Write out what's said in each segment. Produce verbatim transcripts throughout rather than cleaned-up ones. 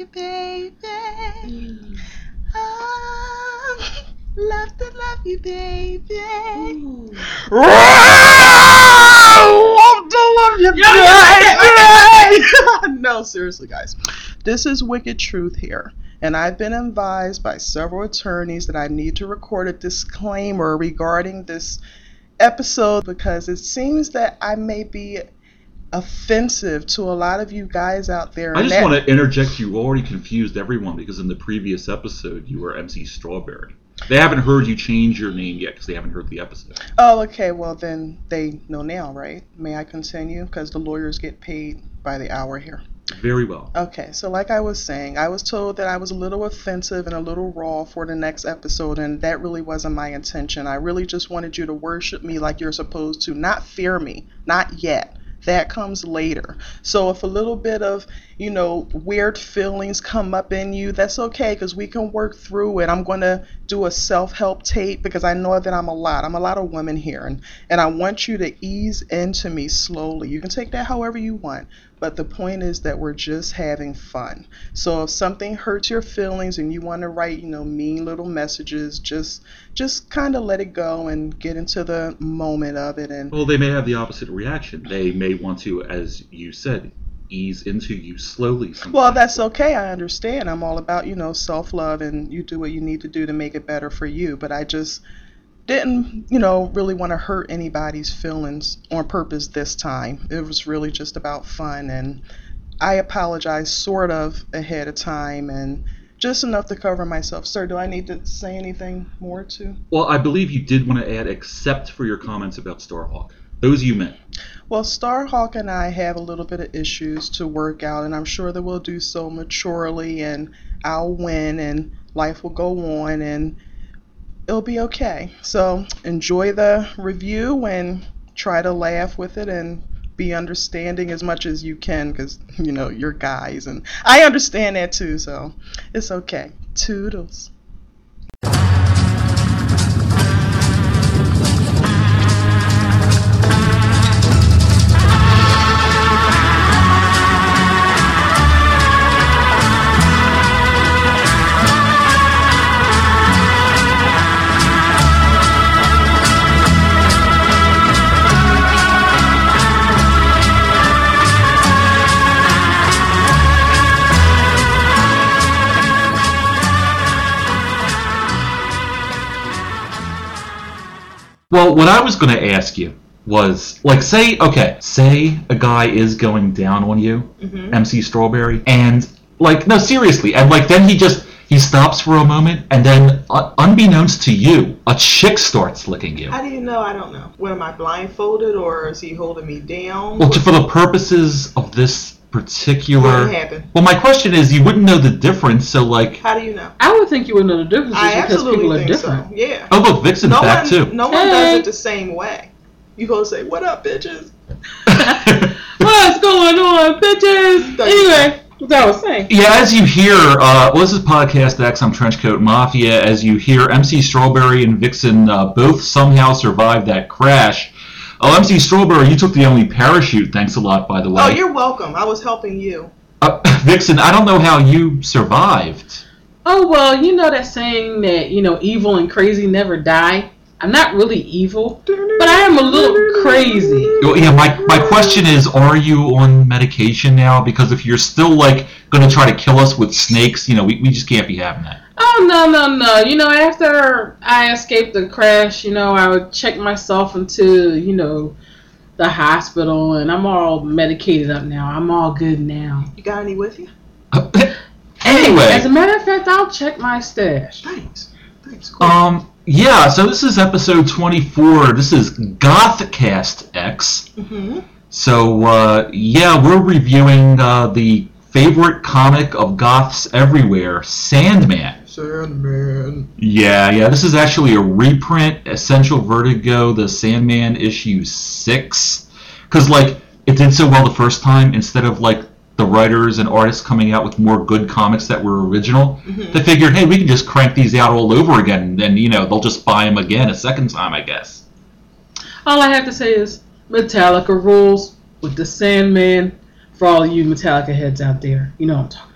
baby. Oh, love to love you, baby. Love to love you, baby. No, seriously, guys. This is Wicked Truth here. And I've been advised by several attorneys that I need to record a disclaimer regarding this episode because it seems that I may be offensive to a lot of you guys out there. I just that... want to interject. You already confused everyone because in the previous episode you were M C Strawberry. They haven't heard you change your name yet because they haven't heard the episode. Oh, okay. Well, then they know now, right? May I continue? Because the lawyers get paid by the hour here. Very well. Okay, so like I was saying, I was told that I was a little offensive and a little raw for the next episode, and that really wasn't my intention. I really just wanted you to worship me like you're supposed to, not fear me, not yet. That comes later. So if a little bit of, you know, weird feelings come up in you, that's okay because we can work through it. I'm going to do a self-help tape because I know that I'm a lot. I'm a lot of women here, and, and I want you to ease into me slowly. You can take that however you want, but the point is that we're just having fun. So if something hurts your feelings and you want to write, you know, mean little messages, just just kind of let it go and get into the moment of it. And well, they may have the opposite reaction. They may want to, as you said, ease into you slowly. Sometimes. Well, that's okay. I understand. I'm all about, you know, self-love, and you do what you need to do to make it better for you. But I just didn't, you know, really want to hurt anybody's feelings on purpose this time. It was really just about fun, and I apologize sort of ahead of time and just enough to cover myself. Sir, do I need to say anything more to? Well, I believe you did want to add, except for your comments about Starhawk. Those you meant. Well, Starhawk and I have a little bit of issues to work out, and I'm sure that we'll do so maturely, and I'll win, and life will go on, and it'll be okay. So enjoy the review and try to laugh with it and be understanding as much as you can because, you know, you're guys. And I understand that too, so it's okay. Toodles. Well, what I was going to ask you was, like, say, okay, say a guy is going down on you, mm-hmm. M C Strawberry, and, like, no, seriously, and, like, then he just, he stops for a moment, and then, uh, unbeknownst to you, a chick starts licking you. How do you know? I don't know. What, am I blindfolded, or is he holding me down? Well, for the purposes of this particular... What happened? Well, my question is, you wouldn't know the difference, so, like... How do you know? I would think you would know the difference I because people are think different. So. Yeah. Oh, look, Vixen's no back, one, too. No one hey. does it the same way. You gonna say, what up, bitches? What's going on, bitches? Anyway, what I was saying. Yeah, as you hear, uh, well, this is Podcast X, I'm Trenchcoat Mafia. As you hear, M C Strawberry and Vixen uh, both somehow survived that crash. Oh, M C Strawberry, you took the only parachute. Thanks a lot, by the way. Oh, you're welcome. I was helping you. Uh, Vixen, I don't know how you survived. Oh, well, you know that saying that, you know, evil and crazy never die? I'm not really evil, but I am a little crazy. Well, yeah, my, my question is, are you on medication now? Because if you're still, like, going to try to kill us with snakes, you know, we, we just can't be having that. Oh, no, no, no. You know, after I escaped the crash, you know, I would check myself into, you know, the hospital, and I'm all medicated up now. I'm all good now. You got any with you? Uh, anyway. As a matter of fact, I'll check my stash. Thanks. Thanks. Cool. Um, yeah, so this is episode twenty-four. This is Gothcast X. Mm-hmm. So, uh, yeah, we're reviewing uh, the favorite comic of goths everywhere, Sandman. Sandman. Yeah, yeah, this is actually a reprint, Essential Vertigo, the Sandman issue six. Because, like, it did so well the first time, instead of, like, the writers and artists coming out with more good comics that were original, mm-hmm. they figured, hey, we can just crank these out all over again, and then, you know, they'll just buy them again a second time, I guess. All I have to say is, Metallica rules with the Sandman. For all you Metallica heads out there, you know what I'm talking about.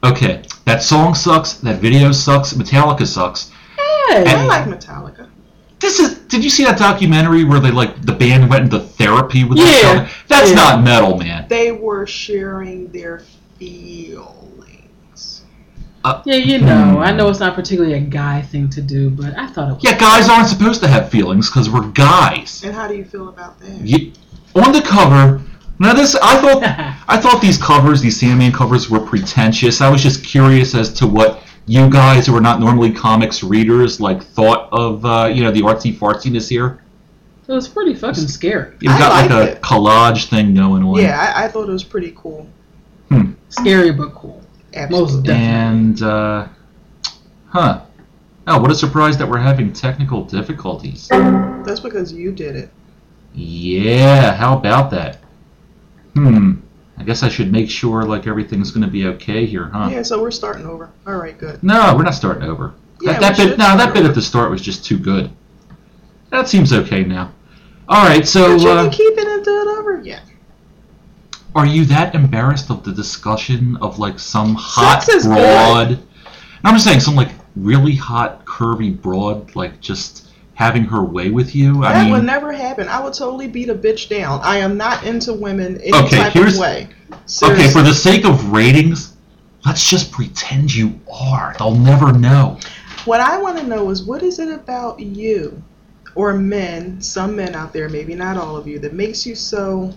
Okay, that song sucks. That video sucks. Metallica sucks. Hey. I like Metallica. This is. Did you see that documentary where they like the band went into therapy with each Yeah. other? That's Yeah. not metal, man. They were sharing their feelings. Uh, Yeah, you know, hmm. I know it's not particularly a guy thing to do, but I thought it was. Yeah, guys aren't supposed to have feelings because we're guys. And how do you feel about that? You, on the cover. Now this, I thought, I thought these covers, these Sandman covers, were pretentious. I was just curious as to what you guys who are not normally comics readers like thought of, uh, you know, the artsy fartsiness here. It was pretty fucking scary. You've I got like liked a it. collage thing going on. Yeah, I, I thought it was pretty cool. Scary but cool. Absolutely. Most definitely. And, uh, huh. Oh, what a surprise that we're having technical difficulties. That's because you did it. Yeah, how about that? Hmm. I guess I should make sure like everything's going to be okay here, huh? Yeah, so we're starting over. All right, good. No, we're not starting over. Yeah, that that we bit, should no, start that bit over. at the start was just too good. That seems okay now. All right, so But you uh, can keep it and do it over again. are you that embarrassed of the discussion of like some hot Sex is broad? And I'm just saying, some like really hot, curvy broad, like just having her way with you. I That mean, would never happen. I would totally beat a bitch down. I am not into women any Okay, type here's- of way. okay, Seriously. for the sake of ratings, let's just pretend you are. They'll never know. What I want to know is what is it about you or men, some men out there, maybe not all of you, that makes you so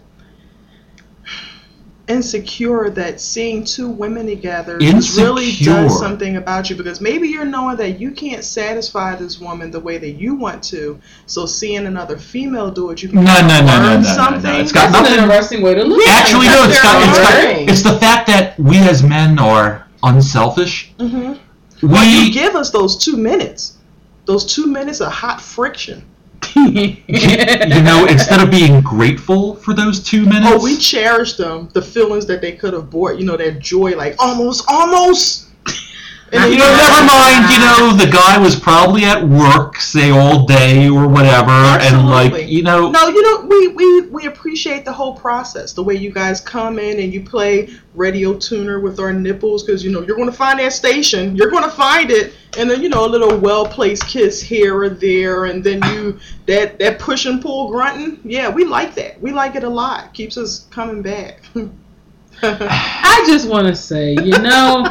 insecure that seeing two women together just really Insecure? does something about you? Because maybe you're knowing that you can't satisfy this woman the way that you want to, so seeing another female do it, you can No, kind no, of no, no, learn no, no, no. something. It's got That's nothing- an interesting way to look at it. Actually, no, it's got, it's got, Right. it's the fact that we as men are unselfish. Mm-hmm. We, Well, you give us those two minutes, those two minutes of hot friction. you know, instead of being grateful for those two minutes, Oh, we cherish them, the feelings that they could have brought, you know, that joy, like almost, almost. And then you know, never mind, you know, the guy was probably at work, say, all day or whatever, and like, Absolutely. you know, No, you know, we, we, we appreciate the whole process. The way you guys come in and you play radio tuner with our nipples, because, you know, you're going to find that station. You're going to find it. And then, you know, a little well-placed kiss here or there. And then you, that, that push and pull grunting. Yeah, we like that. We like it a lot. Keeps us coming back. I just want to say, you know,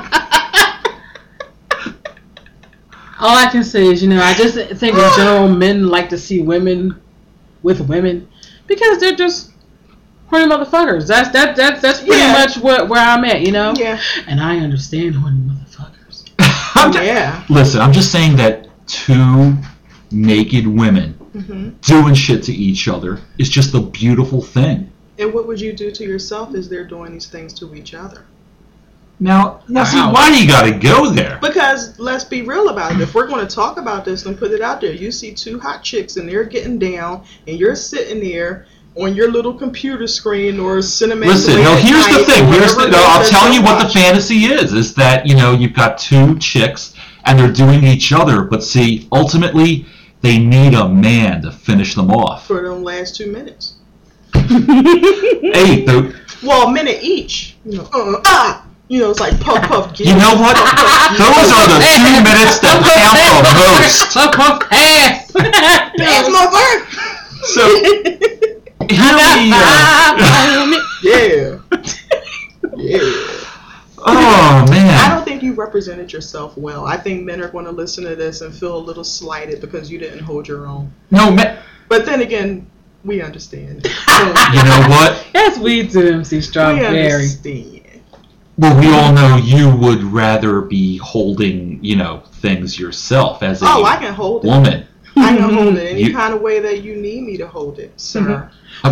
all I can say is, you know, I just think in general men like to see women with women because they're just horny motherfuckers. That's that that's that's pretty Yeah. much what where I'm at, you know. Yeah. And I understand horny motherfuckers. I'm ju- Yeah. listen, I'm just saying that two naked women hmm doing shit to each other is just a beautiful thing. And what would you do to yourself as they're doing these things to each other? Now, now, see, Wow. why do you got to go there? Because let's be real about it. If we're going to talk about this and put it out there, you see two hot chicks and they're getting down, and you're sitting there on your little computer screen or cinema. Listen, no, here's the thing. Here's the, no, I'll tell you what the fan. fantasy is. Is that, you know, you've got two chicks and they're doing each other, but see, ultimately, they need a man to finish them off. For them last two minutes. Hey, the, Well, a minute each. You know, uh, ah! You know, it's like puff, puff, get you know what? Those are the two minutes that count the most. Pass. That's my work! So, here we, uh, Yeah. Yeah. oh, I man. don't think you represented yourself well. I think men are going to listen to this and feel a little slighted because you didn't hold your own. No, man. But then again, we understand. You know what? That's weed to M C we Strawberry. understand. Well, we all know you would rather be holding, you know, things yourself as a Oh, I can hold it. woman. I can hold it any You- kind of way that you need me to hold it, sir.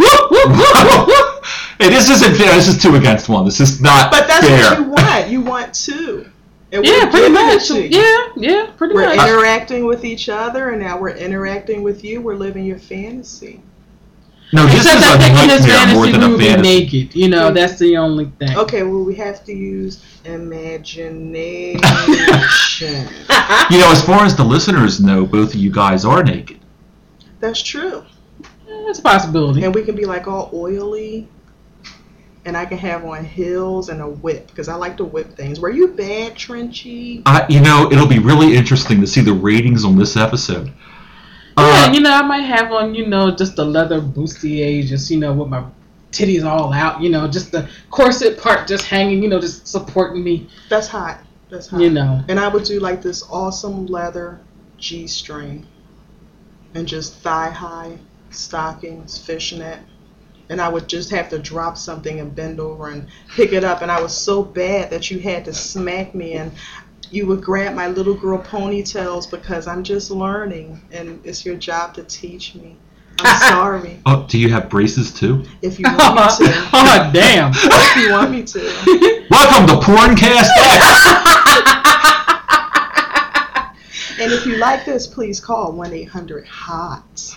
Hey, this isn't fair. This is two against one. This is not But that's fair. what you want. You want two. And Yeah, we're pretty giving it much. to you. Yeah, yeah, pretty We're much. interacting with each other, and now we're interacting with you. We're living your fantasy. No, this Except is I a think in his nightmare more fantasy than we a would be fantasy. naked. You know, that's the only thing. Okay, well, we have to use imagination. You know, as far as the listeners know, both of you guys are naked. That's true. Yeah, it's a possibility. And we can be like all oily. and I can have on heels and a whip because I like to whip things. Were you bad, Trenchy? I, you know, it'll be really interesting to see the ratings on this episode. Yeah, Uh, you know, I might have on, you know, just the leather bustier, just, you know, with my titties all out, you know, just the corset part just hanging, you know, just supporting me, That's hot. That's hot. you know. And I would do like this awesome leather G-string and just thigh-high stockings, fishnet. And I would just have to drop something and bend over and pick it up. And I was so bad that you had to smack me and you would grab my little girl ponytails because I'm just learning and it's your job to teach me. I'm sorry. oh, do you have braces too? If you want me to. Oh, damn. If you want me to. Welcome to Porncast X! And if you like this, please call one eight hundred HOT.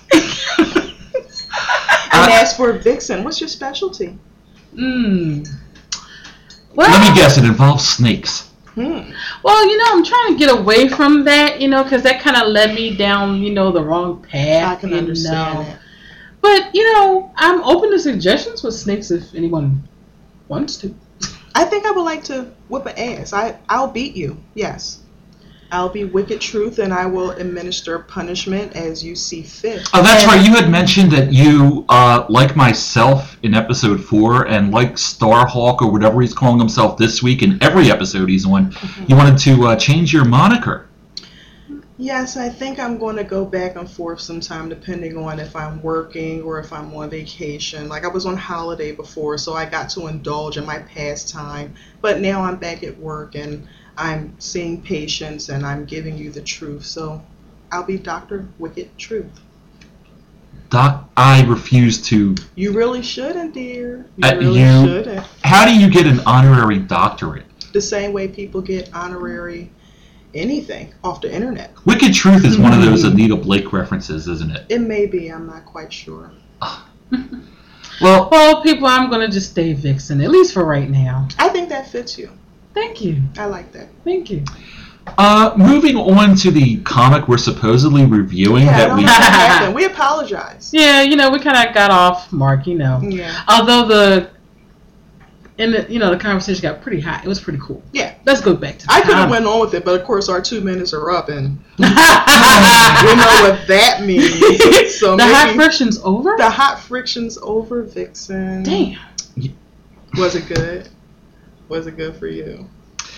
And as for Vixen, what's your specialty? Mm. Well, Let me guess, it involves snakes. Hmm. well, you know, I'm trying to get away from that, you know, because that kind of led me down, you know, the wrong path. I can you understand know. that. But, you know, I'm open to suggestions with snakes if anyone wants to. I think I would like to whip an ass. I, I'll beat you, yes. I'll be Wicked Truth and I will administer punishment as you see fit. Oh, that's right. You had mentioned that you, uh, like myself in episode four, and like Starhawk or whatever he's calling himself this week in every episode he's on, Mm-hmm. you wanted to uh, change your moniker. Yes, I think I'm going to go back and forth sometime depending on if I'm working or if I'm on vacation. Like I was on holiday before, so I got to indulge in my pastime. But now I'm back at work and I'm seeing patients and I'm giving you the truth. So I'll be Doctor Wicked Truth. Doc, I refuse to. You really shouldn't, dear. You Uh, really you- shouldn't. How do you get an honorary doctorate? The same way people get honorary anything off the internet. Wicked Truth is one of those Anita Blake references, isn't it? It may be, I'm not quite sure. Well, Well, people, I'm going to just stay Vixen, at least for right now. I think that fits you. Thank you. I like that. Thank you. uh, moving on to the comic we're supposedly reviewing Yeah, I that don't we. know what happened. We apologize. Yeah, you know, we kind of got off mark, you know. Yeah. Although the, in the, you know, the conversation got pretty hot. It was pretty cool. Yeah. Let's go back to the I could have comic. went on with it, but of course our two minutes are up, and we know what that means. So the hot maybe friction's over? the hot friction's over, Vixen. Damn. Was it good? Was it good for you?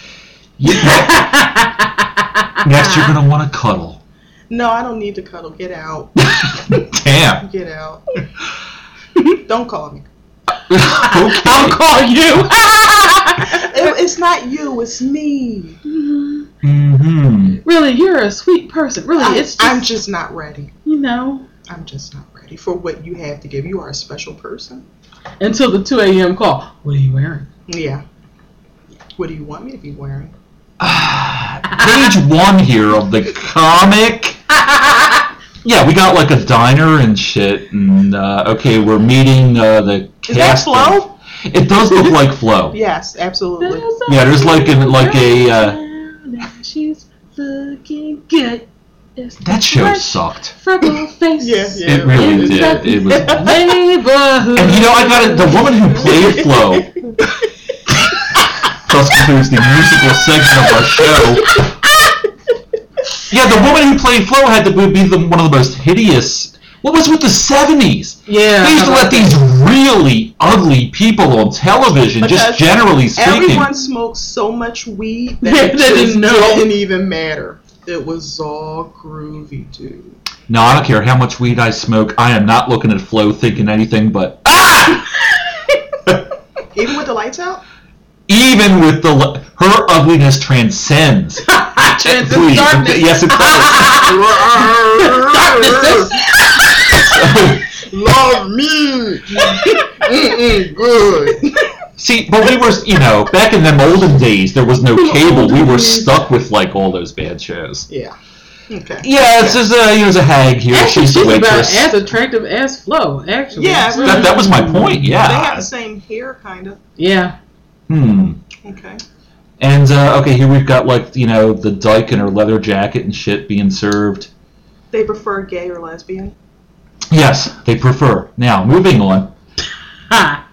Yeah, next, you're gonna want to cuddle. No, I don't need to cuddle. Get out. Damn. Get out. Don't call me. Okay. I'll call you. It, it's not you. It's me. Mm-hmm. Really, you're a sweet person. Really, I, it's just, I'm just not ready. you know, I'm just not ready for what you have to give. You are a special person. until the two a.m. call. What are you wearing? Yeah. What do you want me to be wearing? Page one here of the comic. Yeah, we got like a diner and shit, and uh, okay, we're meeting uh, the Is that cast. Flo? It does look like Flo. Yes, absolutely. Yeah, there's like a like a. Uh, She's looking good. that show sucked. Freckle face. Yeah, yeah. It really In did. the It was. neighborhood. And you know, I got it. The woman who played Flo. Thus concludes the musical segment of our show. Yeah, the woman who played Flo had to be the, one of the most hideous. What was with the seventies? Yeah. They used to let these really ugly people on television, Because just generally speaking. Everyone smoked so much weed that Yeah, it they just didn't know. didn't even matter. It was all groovy, dude. No, I don't care how much weed I smoke. I am not looking at Flo thinking anything but ah! Even with the lights out? Even with the le- her ugliness transcends. Transcends Please, darkness. yes, it does. Love me. Mm-mm, good. See, but we were, you know, back in them olden days, there was no cable. We were stuck with like all those bad shows. Yeah. Okay. Yeah, it's just a, there's a hag here. Actually, She's the she's about waitress. as attractive as Flo, actually. Yeah, really. That, that was my point. They have Yeah. the same hair, kind of. Yeah. Hmm. Okay. And uh, okay, here we've got like you know the dyke in her leather jacket and shit being served. They prefer gay or lesbian. Yes, they prefer. Now moving on. Ha.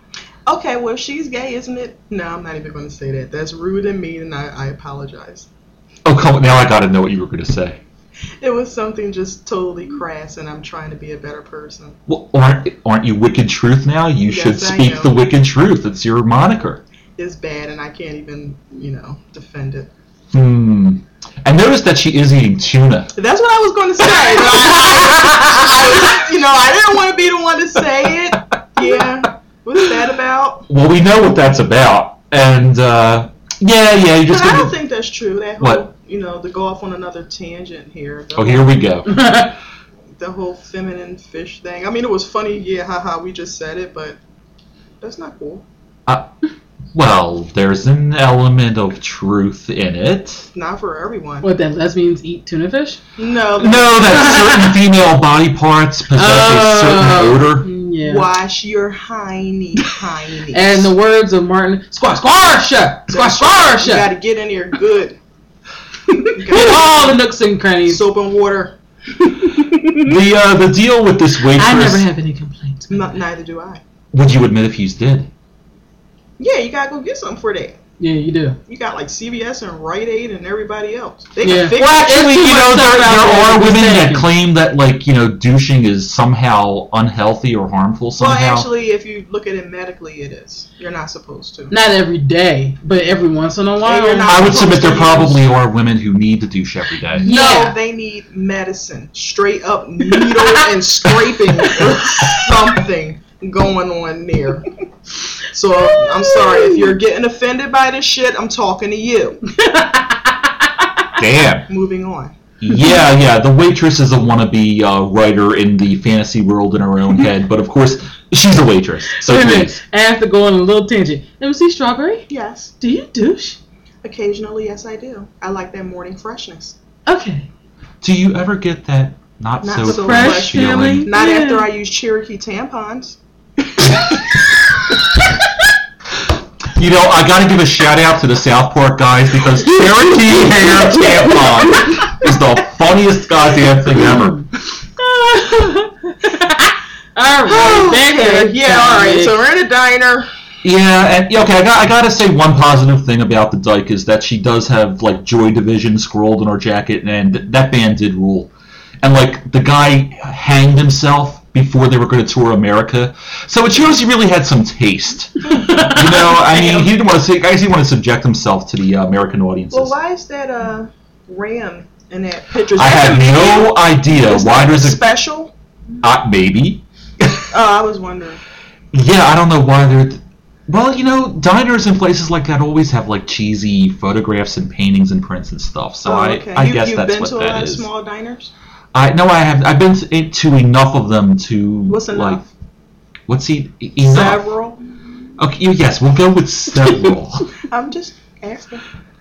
Okay, well, if she's gay, isn't it? No, I'm not even going to say that. That's rude and mean, and I, I apologize. Oh, come on. Now I got to know what you were going to say. It was something just totally crass, and I'm trying to be a better person. Well, aren't, aren't you Wicked Truth now? You Yes, should I speak am. the Wicked Truth. It's your moniker. It's bad, and I can't even, you know, defend it. Hmm. I noticed that she is eating tuna. That's what I was going to say. But I, I was, you know, I didn't want to be the one to say it. Yeah. What's that about? Well, we know what that's about. And, uh, yeah, yeah, you But just I gonna- don't think that's true. That whole, What? you know, to go off on another tangent here. The Oh, here we go. the whole feminine fish thing. I mean, it was funny, yeah, haha, we just said it, but that's not cool. Uh, well, there's an element of truth in it. Not for everyone. What, that lesbians eat tuna fish? No. No, that certain female body parts possess a certain odor. Yeah. Wash your hiney, hiney. And the words of Martin, squash, squash, squash, squash. You gotta get in here good. Hit all the nooks and crannies. Soap and water. The uh, the deal with this waitress. I never have any complaints. Not, neither do I. Would you admit if you did? Yeah, you gotta go get something for that. Yeah, you do. You got like C V S and Rite Aid and everybody else. They Yeah. can fix Well, it. actually, It's too you know, much there, stuff out there there are to be women that mistaken. claim that, like, you know, douching is somehow unhealthy or harmful Well, somehow. actually, if you look at it medically, it is. You're not supposed to. Not every day, but every once in a while. you're not- I would submit there supposed to use- probably are women who need to douche every day. No, Yeah. they need medicine. Straight up needle and scraping or something going on there. So, I'm sorry. If you're getting offended by this shit, I'm talking to you. Damn. Moving on. Yeah, yeah. The waitress is a wannabe uh, writer in the fantasy world in her own head, but of course, she's a waitress. So Wait a minute. please. I have to go on a little tangent. M C Strawberry, Yes. do you douche? Occasionally, yes, I do. I like that morning freshness. Okay. Do you ever get that not, Not so so fresh fresh feeling? feeling. Not Yeah. after I use Cherokee tampons. You know, I gotta give a shout out to the South Park guys because Cherokee hair tampon is the funniest goddamn thing ever. All right, back to Okay, the yeah, all right. topic. So we're in a diner. Yeah, and yeah, okay, I got I gotta say one positive thing about the Dyke is that she does have like Joy Division scrolled on her jacket, and th- that band did rule. And like the guy hanged himself before they were going to tour America, so it shows he really had some taste. You know, I mean, he didn't want to. I guess he wanted to subject himself to the uh, American audiences. Well, why is that uh ram in that picture? Is I that have the menu? no idea Is why that there's a special? uh, maybe. Oh, I was wondering. Yeah, I don't know why they're. Well, you know, diners and places like that always have like cheesy photographs and paintings and prints and stuff. So Oh, I, okay. I you, guess you've that's been what to a that lot is. of small diners. I no, I have. I've been to, to enough of them to What's like. enough? What's he enough? Several. Okay, yes, we'll go with several. I'm just asking.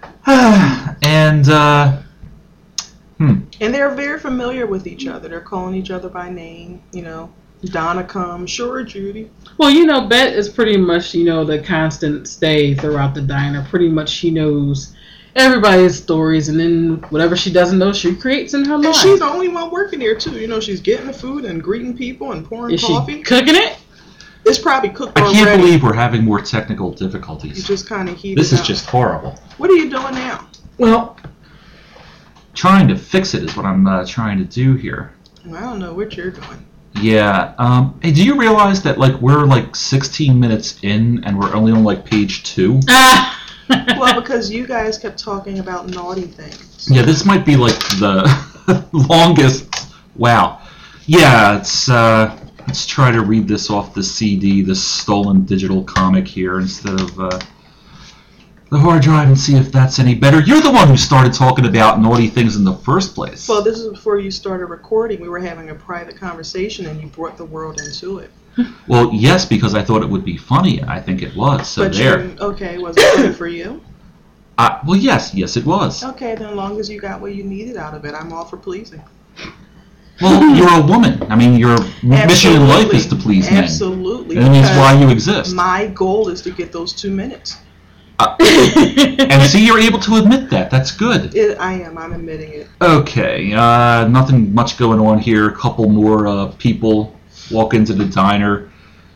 and uh, hmm. And they're very familiar with each other. They're calling each other by name. You know, Donna comes. Sure, Judy. Well, you know, Bet is pretty much, you know, the constant stay throughout the diner. Pretty much she knows everybody's stories, and then whatever she doesn't know, she creates in her mind. And she's the only one working there too. You know, she's getting the food and greeting people and pouring Is coffee. she cooking it? It's probably cooked I already. can't believe we're having more technical You difficulties. just kind of heat This it is up. just horrible. What are you doing now? Well, trying to fix it is what I'm uh, trying to do here. I don't know what you're doing. Yeah. Um, hey, do you realize that like we're like sixteen minutes in and we're only on like page two? Ah. Well, because you guys kept talking about naughty things. Yeah, this might be like the longest. Wow. Yeah, it's. Uh, let's try to read this off the C D, this stolen digital comic here, instead of uh, the hard drive, and see if that's any better. You're the one who started talking about naughty things in the first place. Well, this is before you started recording. We were having a private conversation, and you brought the world into it. Well, yes, because I thought it would be funny, and I think it was. So but there. you, okay, was it funny for you? Uh, well, yes, yes, it was. Okay, then as long as you got what you needed out of it, I'm all for pleasing. Well, you're a woman. I mean, your mission in life is to please men. Absolutely. And that means because why you exist. My goal is to get those two minutes. Uh, and see, you're able to admit that. That's good. It, I am. I'm admitting it. Okay, uh, nothing much going on here. A couple more uh, people walk into the diner.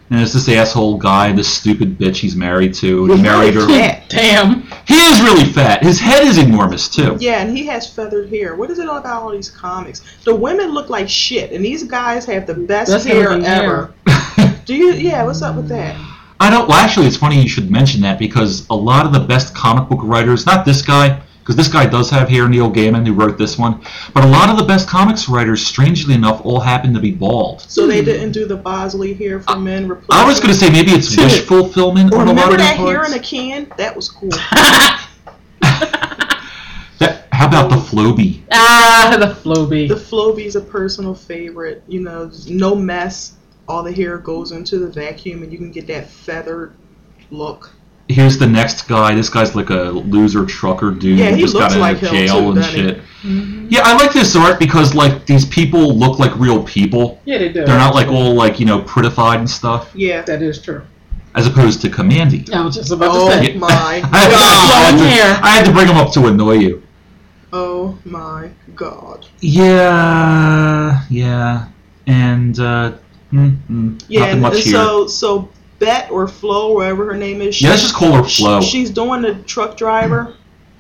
And it's this asshole guy, this stupid bitch he's married to. He married her. Fat. Damn. He is really fat. His head is enormous too. Yeah, and he has feathered hair. What is it all about all these comics? The women look like shit, and these guys have the best Best hair looking ever. Do you? Yeah, what's up with that? I don't. Well, actually, it's funny you should mention that because a lot of the best comic book writers, not this guy, because this guy does have hair, Neil Gaiman, who wrote this one, but a lot of the best comics writers, strangely enough, all happen to be bald. So they didn't do the Bosley hair for men. Replacement. I was going to say maybe it's wish fulfillment Or on a lot remember of that their hair parts. in a can? That was cool. That, how about the Floby? Ah, the Floby. The Floby's a personal favorite. You know, there's no mess. All the hair goes into the vacuum, and you can get that feathered look. Here's the next guy. This guy's like a loser trucker dude Yeah, who he just looks got like out of him jail too, and doesn't he? shit. Mm-hmm. Yeah, I like this art because like these people look like real people. Yeah, they do. They're not like all like, you know, prettified and stuff, Yeah. That is true. as opposed to Commandy. I was just about Oh to say. my I had, to, god. I had to- hair. I had to bring him up to annoy you. Oh my god. Yeah, yeah, and uh, mm, mm, Yeah, nothing and, much and here. so so Bet or Flo, wherever her name is. Yeah, let's just call her she- Flo. She's doing the truck driver.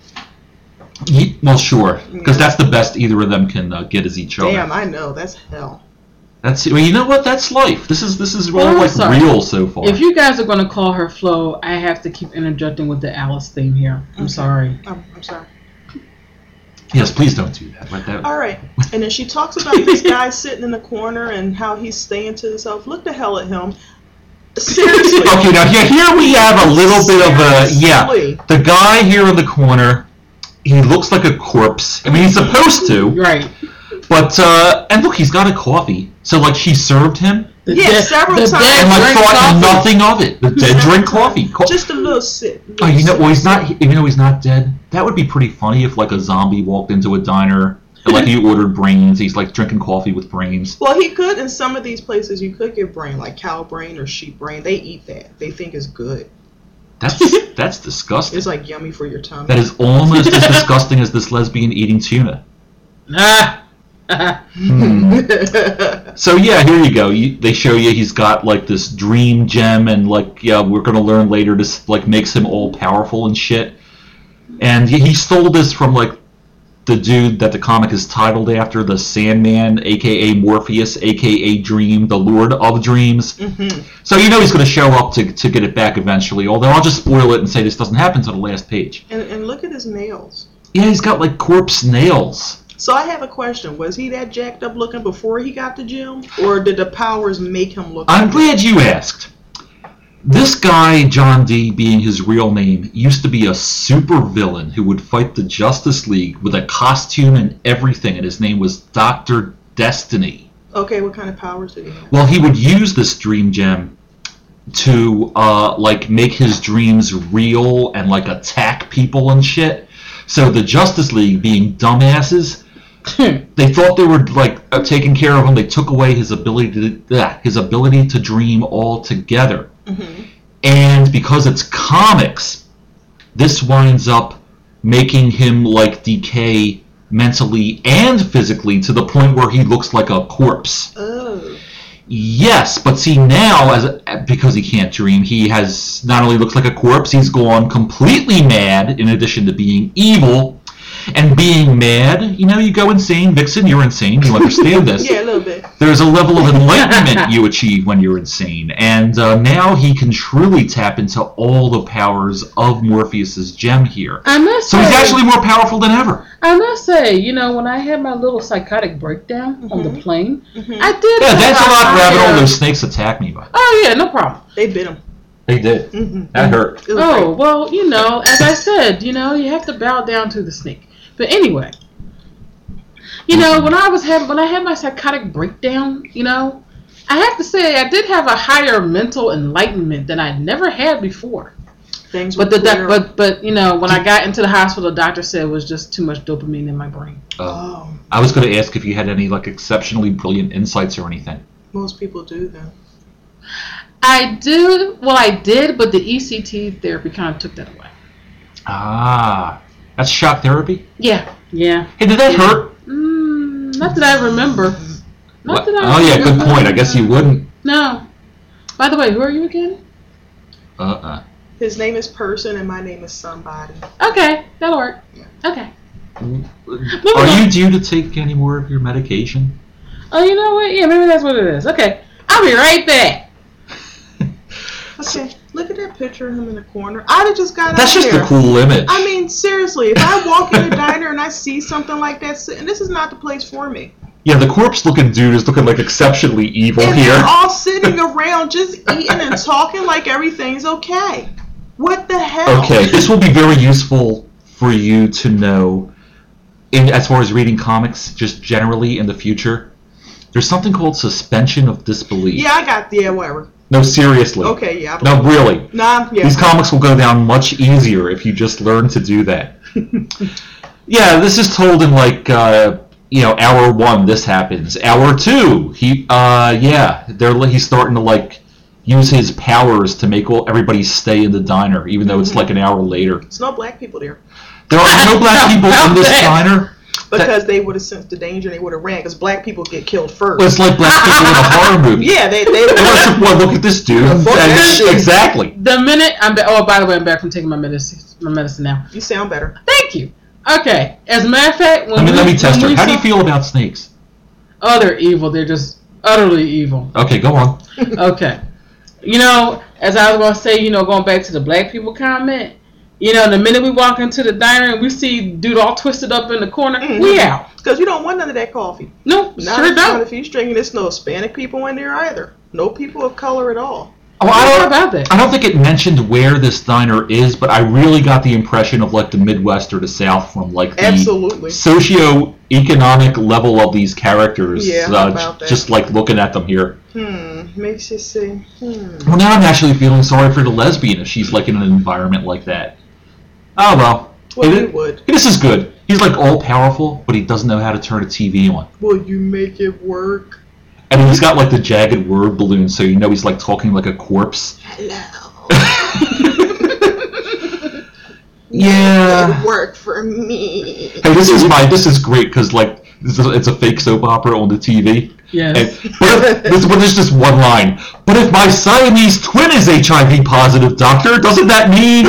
Ye- well, sure, because Yeah. that's the best either of them can uh, get is each other. Damn, I know that's hell. That's well, you know what? That's life. This is this is all Well, I'm like sorry. real so far. If you guys are going to call her Flo, I have to keep interjecting with the Alice theme here. I'm Okay. sorry. I'm, I'm sorry. Yes, please don't do that. Let that. All right, and then she talks about this guy sitting in the corner and how he's staying to himself. Look the hell at him. Seriously. Okay, now here, here we have a little bit of a yeah. Seriously. The guy here in the corner, he looks like a corpse. I mean, he's supposed to, Right. but uh, and look, he's got a coffee. So like, she served him, The Yeah, dead- several the times. dead and like drink thought coffee. nothing of it. The dead drink coffee. Co- Just a little sip. oh, you know, well, he's not. Even though he's not dead, that would be pretty funny if like a zombie walked into a diner and like he ordered brains. He's like drinking coffee with brains. Well, he could in some of these places. You could get brain, like cow brain or sheep brain. They eat that. They think it's good. That's that's disgusting. It's like yummy for your tummy. That is almost as disgusting as this lesbian eating tuna. Ah. Hmm. So yeah, here you go. You, they show you he's got like this dream gem, and like yeah, we're gonna learn later this like makes him all powerful and shit. And he he stole this from like the dude that the comic is titled after, the Sandman, aka Morpheus, aka Dream, the Lord of Dreams. Mhm. So you know he's gonna show up to to get it back eventually. Although I'll just spoil it and say this doesn't happen until the last page. And, and look at his nails. Yeah, he's got like corpse nails. So I have a question. Was he that jacked up looking before he got the gym? Or did the powers make him look I'm like glad you asked. This guy, John Dee, being his real name, used to be a supervillain who would fight the Justice League with a costume and everything, and his name was Doctor Destiny. that? Okay, what kind of powers did he have? Well, he would use this dream gem to, uh, like, make his dreams real and, like, attack people and shit. So the Justice League, being dumbasses, they thought they were like uh, taking care of him. They took away his ability to uh, his ability to dream altogether. Mm-hmm. And because it's comics, this winds up making him like decay mentally and physically to the point where he looks like a corpse. Oh. Yes, but see now, as because he can't dream, he has not only looks like a corpse, he's gone completely mad. In addition to being evil. And being mad, you know, you go insane. Vixen, you're insane. You understand this. Yeah, a little bit. There's a level of enlightenment you achieve when you're insane. And uh, now he can truly tap into all the powers of Morpheus's gem here. I must So say, he's actually more powerful than ever. I must say, you know, when I had my little psychotic breakdown on the Mhm. plane, Mhm. I did. Yeah, have that's a lot, higher- Rabbit. All those snakes attack me. But Oh yeah, no problem. They bit him. they did. Mm-hmm. That hurt. It was Oh well, you know, as I said, you know, you have to bow down to the snake. But anyway, you know, when I was having when I had my psychotic breakdown, you know, I have to say I did have a higher mental enlightenment than I'd never had before. Things But were the doc- clear. but but you know, when I got into the hospital, the doctor said it was just too much dopamine in my brain. Uh, Oh, I was going to ask if you had any like exceptionally brilliant insights or anything. most people do that. I do well, I did, but the E C T therapy kind of took that away. Ah, that's shock therapy. Yeah, yeah. Hey, did that Yeah. hurt? Mm, not that I remember. Not What? that I Oh yeah, good remember. point. I guess you wouldn't. No. By the way, who are you again? Uh-uh. His name is Person, and my name is Somebody. Okay, that'll work. Yeah. Okay. Are you due to take any more of your medication? Oh, you know what? Yeah, maybe that's what it is. Okay. I'll be right back. Okay, look at that picture of him in the corner. I'd have just got That's out just there. a cool image. I mean, seriously, if I walk in a diner and I see something like that sitting, this is not the place for me. Yeah, the corpse-looking dude is looking like exceptionally evil And here. they're all sitting around just eating and talking like everything's okay. What the hell? Okay, this will be very useful for you to know in as far as reading comics, just generally in the future. There's something called suspension of disbelief. Yeah, I got, yeah, whatever. No, seriously. Okay, yeah. I No, believe- really. Nah, yeah. These comics will go down much easier if you just learn to do that. Yeah, this is told in like, uh, you know, hour one, this happens. Hour two, he, uh, yeah, they're he's starting to like use his powers to make all, everybody stay in the diner, even though it's like an hour later. There's no black people there. There are no black people in this diner. Because they would have sensed the danger and they would have ran. Because black people get killed first. It's like black people in a horror movie. Yeah, they they They would want to, well, look at this dude. Fuck that And- shit. exactly. The minute I'm back. Oh, by the way, I'm back from taking my medicine. My medicine now. You sound better. Thank you. Okay. As a matter of fact, when Let me we, let me test when her. we How do you saw- feel about snakes? Oh, they're evil. They're just utterly evil. Okay, go on. Okay. You know, as I was going to say, you know, going back to the black people comment, you know, the minute we walk into the diner and we see dude all twisted up in the corner, Mhm. we out. Because you don't want none of that coffee. No, Not, sure if, not don't. if he's drinking. There's no Hispanic people in there either. No people of color at all. Oh, I I don't know don't, about that. I don't think it mentioned where this diner is, but I really got the impression of like the Midwest or the South from like the Absolutely. socio-economic level of these characters. Yeah, uh, about that. Just like looking at them here. Hmm. Makes you see. Hmm. Well, now I'm actually feeling sorry for the lesbian if she's like in an environment like that. Oh well. Well, Hey, you thi- would. This is good. He's like all powerful, but he doesn't know how to turn a T V on. Will you make it work? And he's got like the jagged word balloon, so you know he's like talking like a corpse. Hello. Yeah. It worked for me. Hey, this is my. This is great because like this is, it's a fake soap opera on the T V. Yes. And, but, if, this, but there's just one line. But if my Siamese twin is H I V positive, doctor, doesn't that mean?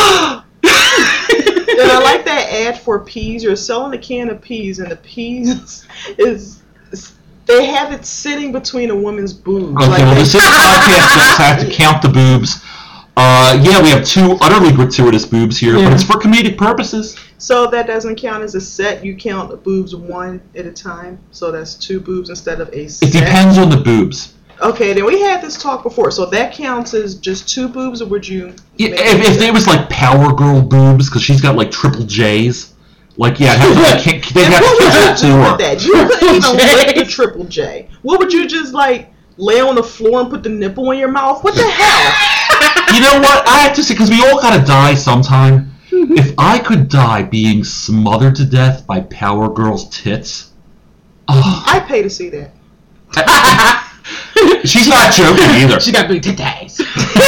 And I like that ad for peas. You're selling a can of peas, and the peas is, is they have it sitting between a woman's boobs. Okay, Like well, they- this is a podcast. So I have to count the boobs. Uh, yeah, we have two utterly gratuitous boobs here, Yeah. but it's for comedic purposes. So that doesn't count as a set. You count the boobs one at a time. So that's two boobs instead of a set. It depends on the boobs. Okay, then we had this talk before. So that counts as just two boobs, or would you? Yeah, make if, it if a it was like Power Girl boobs, because she's got like triple J's, like yeah, I'd have to, like, they'd And have what to would catch you up to do with her. that? You couldn't even J. lick the triple J. What would you just like lay on the floor and put the nipple in your mouth? What the hell? You know what? I have to say, because we all gotta die sometime. If I could die being smothered to death by Power Girl's tits, oh, I pay to see that. she's not joking either. She got big titties.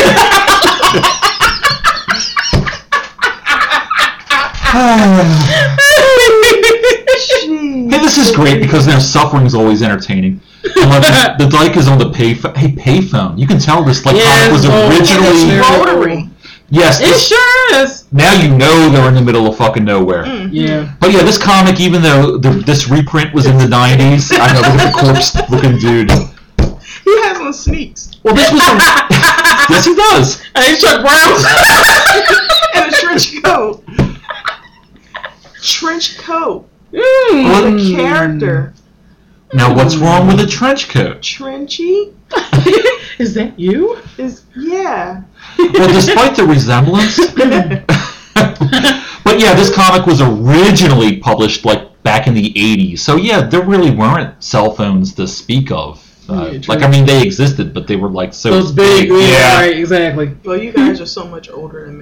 Hey, this is great because their suffering is always entertaining. And like, the, the dyke is on the pay hey payphone. You can tell this like Yes, comic was oh, originally yes, Rotary. yes. It This, sure is. now you know they're in the middle of fucking nowhere. Mm. Yeah. But yeah, this comic, even though the, this reprint was in the nineties, I know look at the corpse-looking dude. He has on sneaks Well, this was a, yes, he does. Hey, Chuck Brown. and a trench coat. Trench coat. Mm. What a character. Now, what's wrong with a trench coat? Trenchy Is that you? is yeah. Well, despite the resemblance, but yeah, this comic was originally published like back in the eighties. So yeah, there really weren't cell phones to speak of. Uh, Yeah, true. like I mean, they existed, but they were like so Those big. Yeah. Yeah. Right. Exactly. Well, you guys are so much older than me.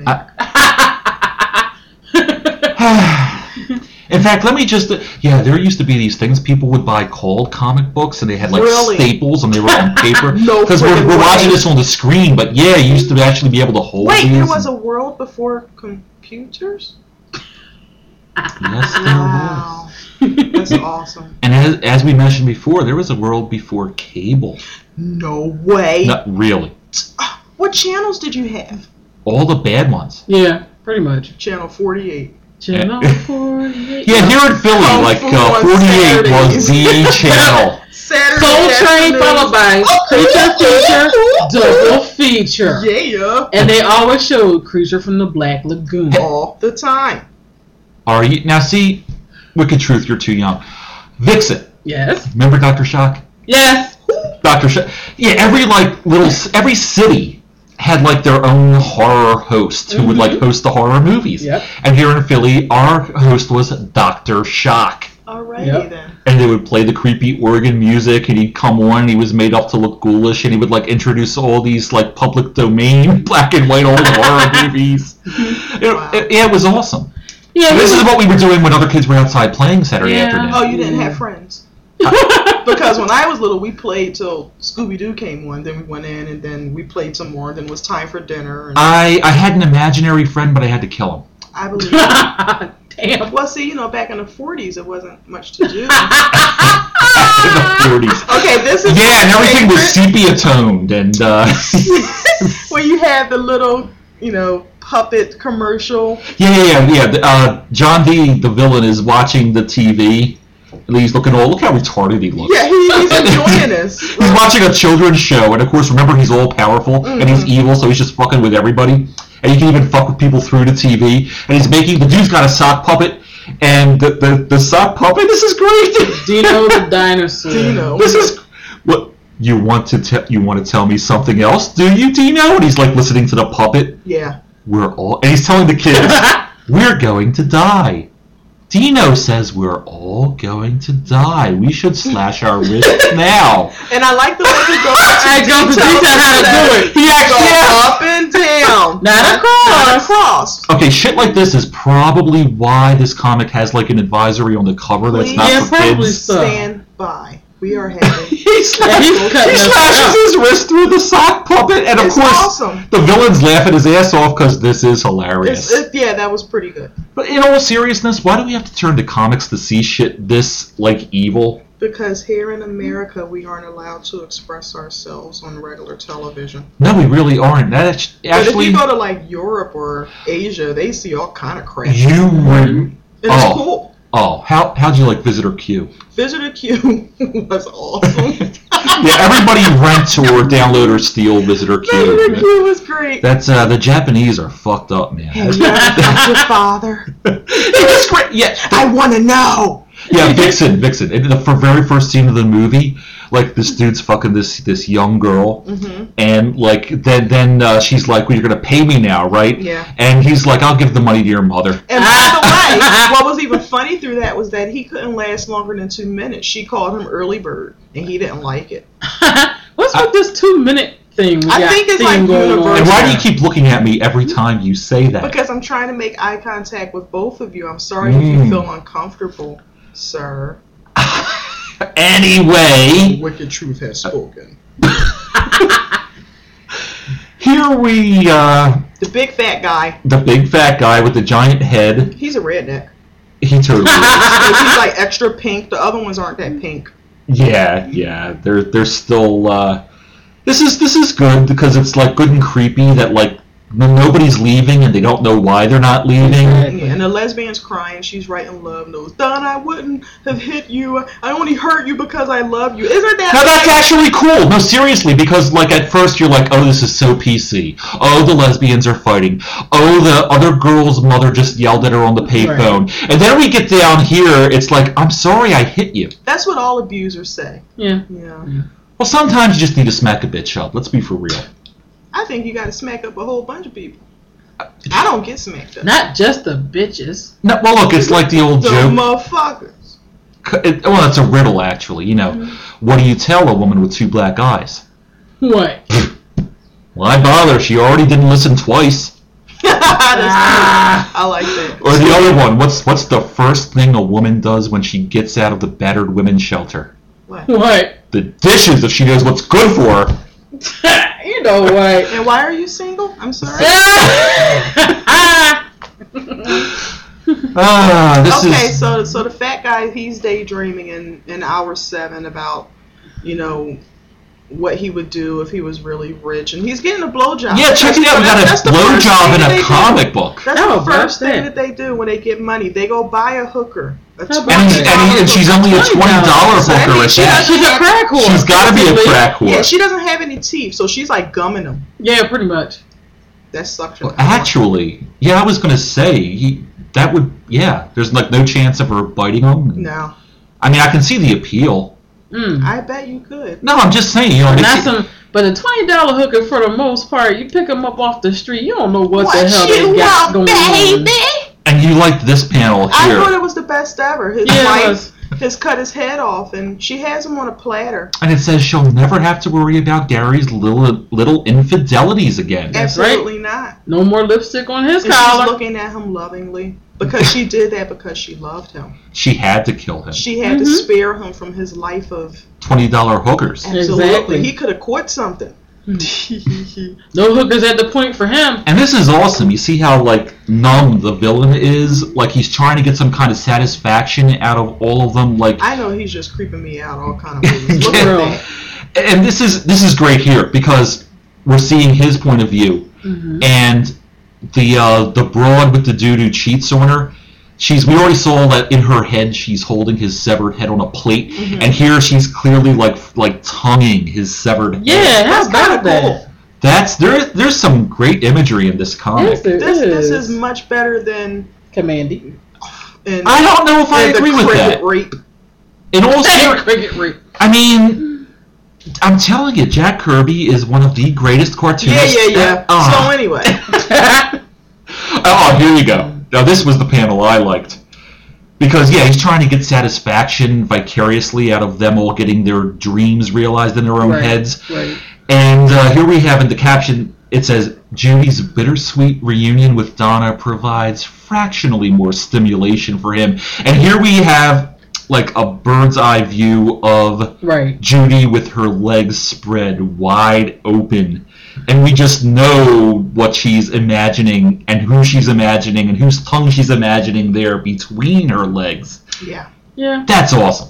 In fact, let me just yeah, there used to be these things people would buy called comic books, and they had like Really? staples, and they were on paper. No Because we're, friggin' we're watching way. this on the screen, but yeah, you used to actually be able to hold Wait, these. there was a and- world before computers? yes, there was. Wow. That's awesome. And as, as we mentioned before, there was a world before cable. No way. Not really. What channels did you have? All the bad ones. Yeah, pretty much. Channel forty-eight. Channel forty-eight. Yeah, here in Philly, Kung like Fu uh, on forty-eight was Saturdays. the channel. Saturday Soul Train afternoon. followed by Creature Feature, double feature. Yeah. And they always showed Creature from the Black Lagoon. All the time. Are you now? See, Wicked Truth, you're too young. Vixen, Yes. remember Doctor Shock? Yes. Doctor Shock. Yeah, every like little every city had like their own horror host who would like host the horror movies. Yep. And here in Philly, our host was Doctor Shock. Alrighty Yep. then. And they would play the creepy organ music, and he'd come on, and he was made up to look ghoulish, and he would like introduce all these like public domain black and white old horror movies. It, Wow. it, yeah, it was awesome. Yeah. This we is what we were doing when other kids were outside playing Saturday Yeah. afternoon. Oh, you didn't Yeah. have friends? Because when I was little, we played till Scooby-Doo came on. Then we went in, and then we played some more. Then it was time for dinner. And I I had an imaginary friend, but I had to kill him. I believe. Damn. Well, see, you know, back in the forties, it wasn't much to do. In the forties. Okay, this is Yeah, and my everything was favorite. sepia toned, and uh, When you had the little, you know, puppet commercial. yeah, yeah, yeah, yeah. the, Uh, John D, the villain, is watching the T V. And he's looking, oh, look how retarded he looks. Yeah, he, he's enjoying this. He's watching a children's show, and of course, remember, he's all powerful, and he's Mhm. evil, so he's just fucking with everybody. And he can even fuck with people through the T V. And he's making, the dude's got a sock puppet, and the, the, the sock puppet, this is great! Dino the dinosaur. Dino. This is, what, you want to te- you want to tell me something else, do you, Dino? And he's like listening to the puppet. Yeah. We're all, and he's telling the kids, we're going to die. Dino says we're all going to die. We should slash our wrists now. And I like the way he goes I into go to detail detail how to that do it. He Go actually, yeah. up and down. Not Not across. across. Okay, shit like this is probably why this comic has like an advisory on the cover that's not Yeah, for probably kids. so. Stand by. We are having. He, Yeah, he's slashes, cutting he us slashes up. his wrist through the sock puppet, and of It's course awesome. the villain's laughing his ass off because this is hilarious. It's, it, yeah, that was pretty good. But in all seriousness, why do we have to turn to comics to see shit this like evil? Because here in America, we aren't allowed to express ourselves on regular television. No, we really aren't. That act- But actually, if you go to like Europe or Asia, they see all kind of crap. you were. And it's Oh. cool. Oh, how how'd you like Visitor Q? Visitor Q was awesome. Yeah, everybody rent or download or steal Visitor Visitor Q. Q was great. That's uh, the Japanese are fucked up, man. Have you ever met your father? It was great. Yeah, I want to know. yeah, Vixen, Vixen. In the for very first scene of the movie, like this dude's fucking this this young girl, Mm-hmm. and like then then uh, she's like, "Well, you're gonna pay me now, right?" Yeah. And he's like, "I'll give the money to your mother." And by the way, what was even funny through that was that he couldn't last longer than two minutes. She called him early bird, and he didn't like it. What's with this two minute thing? We I got think it's thing like going on? universal. And why do you keep looking at me every time you say that? Because I'm trying to make eye contact with both of you. I'm sorry if you Mm. feel uncomfortable, sir. Anyway, Wicked truth has spoken. here we, uh, The big fat guy, the big fat guy with the giant head. he's a redneck. He totally is. He's like extra pink. The other ones aren't that pink. Yeah, yeah. They're they're still. Uh, this is this is good because it's like good and creepy that like n- nobody's leaving and they don't know why they're not leaving. Exactly. Yeah, and the lesbian's crying. She's writing love notes. Don, I wouldn't have hit you. I only hurt you because I love you. Isn't that? Now that's nice? actually cool. No, seriously, because like at first you're like, oh, this is so P C. Oh, the lesbians are fighting. Oh, the other girl's mother just yelled at her on the payphone. And then we get down here, it's like, I'm sorry I hit you. That's what all abusers say. Yeah. Yeah. Well, sometimes you just need to smack a bitch up. Let's be for real. I think you got to smack up a whole bunch of people. I don't get smacked up. Not just the bitches. No, well, look, it's like the old The joke. motherfuckers. It, well, it's a riddle, actually. You know, what do you tell a woman with two black eyes? What? Why bother? She already didn't listen twice. That's Ah. cute. I like that. Or the other one, what's what's the first thing a woman does when she gets out of the battered women's shelter? What? What? The dishes, if she knows what's good for her. You know what? And why are you single? I'm sorry. Ah, this Okay, is. so so the fat guy, he's daydreaming in in hour seven about, you know, what he would do if he was really rich, and he's getting a blowjob. Yeah, check it out. We got That's a the first blowjob thing in that a they comic do. book. That's Oh, the first that's thing it. that they do when they get money. They go buy a hooker. A How about And, twenty he, that? and, he, and she's only a twenty dollar So that hooker means at she that. doesn't She's a have- crack whore. She's got to be a basically. crack whore. Yeah, she doesn't have any teeth, so she's like gumming them. Yeah, pretty much. That's suction. Well, actually, yeah, I was gonna say he, that would, yeah. There's like no chance of her biting him. No, I mean, I can see the appeal. Mm. I bet you could. No, I'm just saying, you know, And it's- that's some, but the twenty dollar hooker, for the most part, you pick them up off the street, you don't know what, What the hell you they got want, going baby? on. and you liked this panel I here, thought it was the best ever. His Yeah, it wife was. has cut his head off, and she has him on a platter. and it says she'll never have to worry about Gary's little little infidelities again. That's right. Absolutely not. No more lipstick on his And she's collar. looking at him lovingly because she did that because she loved him. She had to kill him. She had to Mhm. spare him from his life of Twenty dollar hookers. absolutely. Exactly. He could have caught something. No hookers at the point for him. And this is awesome. You see how like numb the villain is. Like he's trying to get some kind of satisfaction out of all of them. Like, I know he's just creeping me out all kind of ways. Look Yeah. at that. and this is this is great here because we're seeing his point of view, Mm-hmm. and the uh, the broad with the dude who cheats on her. She's. We already saw that in her head. She's holding his severed head on a plate, Mhm. and here she's clearly like like tonguing his severed head. Yeah, how That's about kind of that? cool. That's there. There's some great imagery in this comic. Yes, there This this is. is much better than Commandy. in, I don't know if I in the agree with cricket that. rape. In all ser- Cricket rape. I mean, I'm telling you, Jack Kirby is one of the greatest Yeah, cartoonists. yeah, yeah. Ah. So anyway, Oh, here you go. Now this was the panel I liked. Because, yeah, he's trying to get satisfaction vicariously out of them all getting their dreams realized in their own Right, heads. right. And uh, here we have in the caption, it says, Judy's bittersweet reunion with Donna provides fractionally more stimulation for him. And here we have, like, a bird's eye view of Right. Judy with her legs spread wide open. And we just know what she's imagining and who she's imagining and whose tongue she's imagining there between her legs. yeah, Yeah. That's awesome.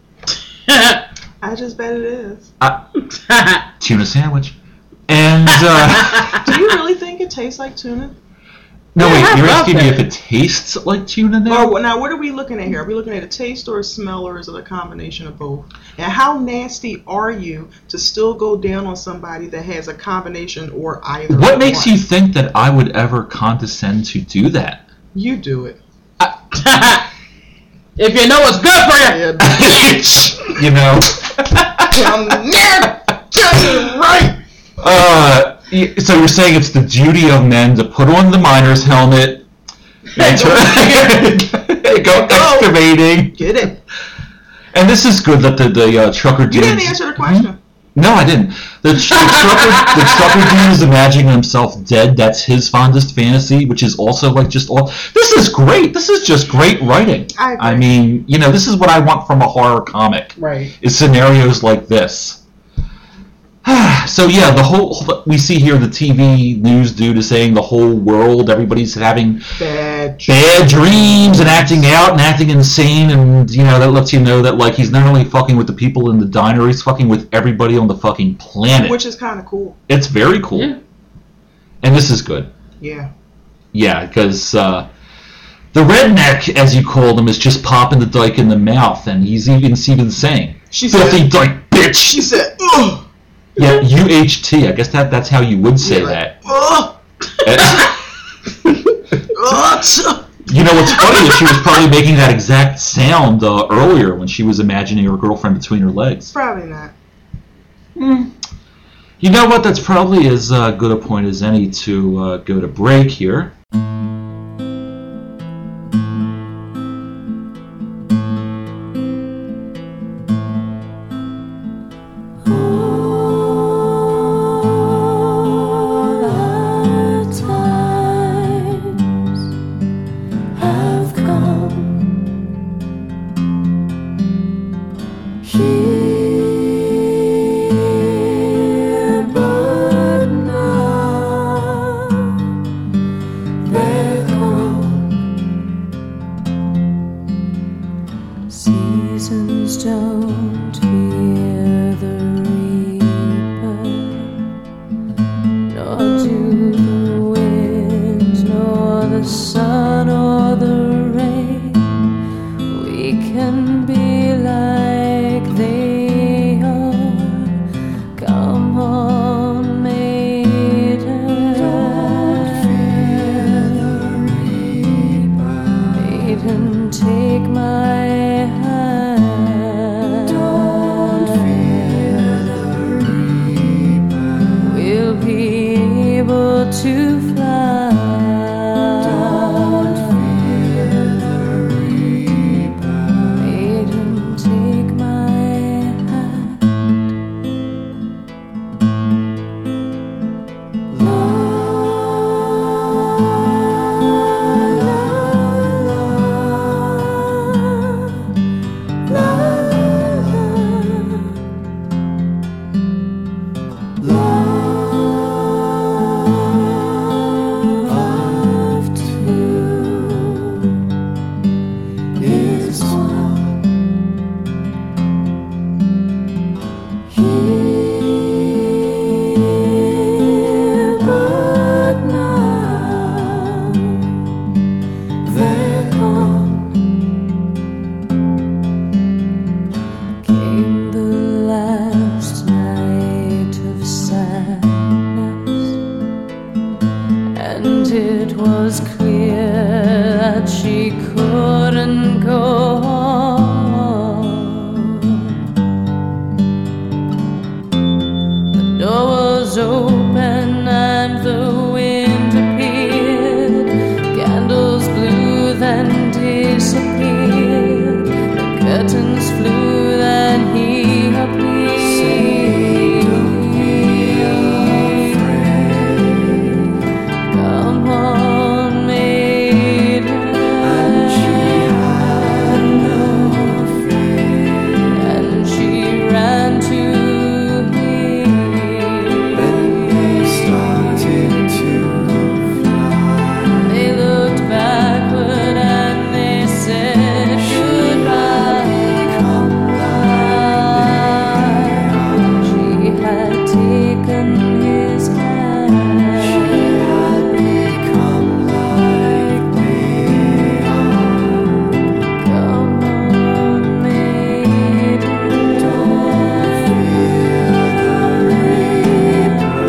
I just bet it is. Tuna sandwich. And, uh, Do you really think it tastes like tuna? no, Yeah, wait, I you're love asking me that. if it tastes like tuna now? Or now, what are we looking at here? Are we looking at a taste or a smell, or is it a combination of both? And how nasty are you to still go down on somebody that has a combination or either? What of makes one? you think that I would ever condescend to do that? You do it. If you know what's good for you. You know? I'm never telling you right. Uh, y- so you're saying it's the duty of men to put on the miner's helmet and to go excavating. Get it. And this is good that the, the uh, trucker dude... You didn't answer the question. No, I didn't. The, tr- the, trucker, the trucker dude is imagining himself dead. That's his fondest fantasy, which is also like just all... This is great. This is just great writing. I agree. I mean, you know, this is what I want from a horror comic. Right. Is scenarios like this. So yeah, the whole we see here the T V news dude is saying the whole world, everybody's having Bad. bad dreams and acting out and acting insane, and you know that lets you know that like he's not only fucking with the people in the diner, he's fucking with everybody on the fucking planet. Which is kind of cool. It's very cool, Yeah. and this is good. Yeah. Yeah, because uh, the redneck, as you called him, is just popping the dyke in the mouth, and he's even even saying, She "Filthy said. dyke bitch." She said. Ugh. Yeah, U H T. I guess that that's how you would say Yeah, that. Ugh. Ugh. You know what's funny is she was probably making that exact sound uh, earlier when she was imagining her girlfriend between her legs. Probably not. You know what? That's probably as uh, good a point as any to uh, go to break here. All our times have come here, but now they're gone. Seasons don't fear the rain. Maiden, take my hand. Don't fear the reaper. We'll be able to fly. Don't fear the reaper. Maiden, take my hand. La, la, la, la, la. Love of two is one. Here, but now they're gone. Came the last night of sadness, and it was clear that she couldn't go on. The door was open and the wind appeared. Candles blew, then disappeared. The curtains flew, then he appeared. Don't be afraid. Come on, maiden. And she had no fear. And she ran to him. Then they started to fly. They looked backward and they said goodbye. Come like she had taken his hand. She had become like Leon. Come on, maiden. Don't fear the reaper.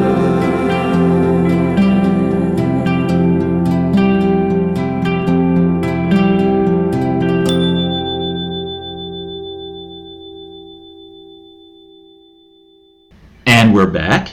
And we're back.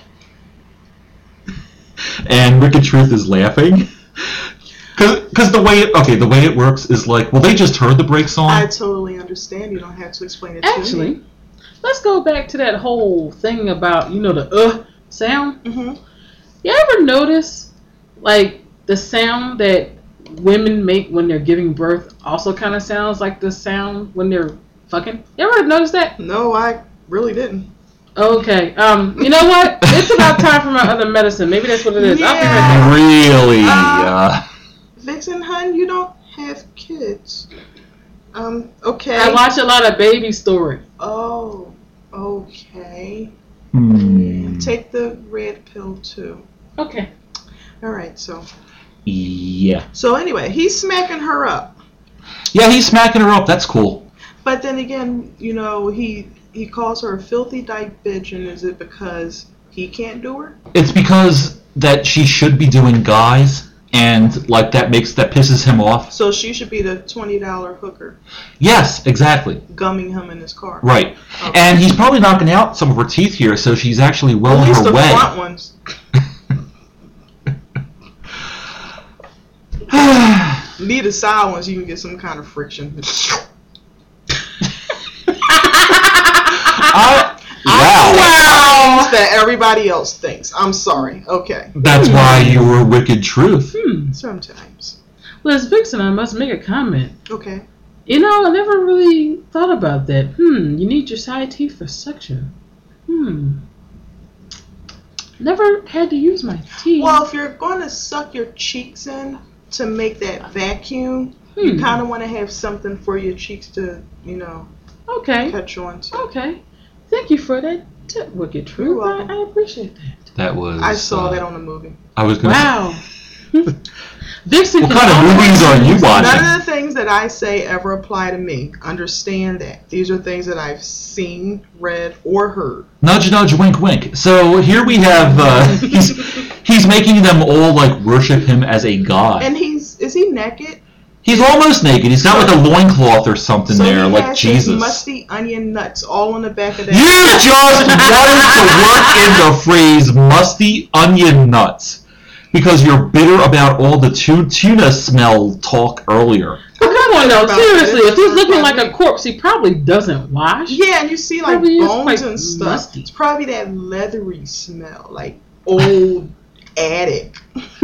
And Wicked Truth is laughing. Because the way it, okay, the way it works is like, well, they just heard the break song. I totally understand. You don't have to explain it to me. Actually, let's go back to that whole thing about, you know, the uh sound. Mm-hmm. You ever notice, like, the sound that women make when they're giving birth also kind of sounds like the sound when they're fucking? You ever notice that? No, I really didn't. Okay. Um. You know what? It's about time for my other medicine. Maybe that's what it is. I'll be right Yeah. back. Really? Uh, Uh, Vixen, hun, you don't have kids. Um, okay. I watch a lot of Baby Story. Oh, okay. hmm. Take the red pill too. Okay. All right. So, Yeah. so anyway, he's smacking her up. Yeah, he's smacking her up. That's cool. But then again, you know, he he calls her a filthy dyke bitch, and is it because he can't do her? It's because that she should be doing guys, and like that makes that pisses him off. So she should be the twenty dollar hooker, Yes, exactly. gumming him in his car. Right. Okay. And he's probably knocking out some of her teeth here, so she's actually well At on least her the way. front ones. Need the side ones, you can get some kind of friction. I, wow. Wow. That everybody else thinks. I'm sorry. Okay. That's why you were Wicked Truth. Hmm. Sometimes. Liz Vixen, I must make a comment. Okay. You know, I never really thought about that. Hmm. You need your side teeth for suction. Hmm. Never had to use my teeth. Well, if you're going to suck your cheeks in to make that vacuum, you Hmm. kind of want to have something for your cheeks to, you know, Okay. catch on to. Okay. Thank you for that tip, Wicked You're Truth. I, welcome. I appreciate that. That was. I saw uh, that on the movie. I was gonna. Wow. Vixen What can kind of always movies are you use- watching? None of the things that I say ever apply to me. Understand that. These are things that I've seen, read, or heard. Nudge, nudge, wink, wink. So here we have. Uh, he's he's making them all like worship him as a god. And he's, is he naked? He's almost naked. He's got like a loincloth or something So there, he like has Jesus. his musty onion nuts all on the back of that. You just wanted to work in the phrase musty onion nuts because you're bitter about all the tu- tuna smell talk earlier. But come on, though, about seriously, that. if he's looking like a corpse, he probably doesn't wash. Yeah, and you see like Probably is bones quite and stuff. musty. It's probably that leathery smell, like old attic,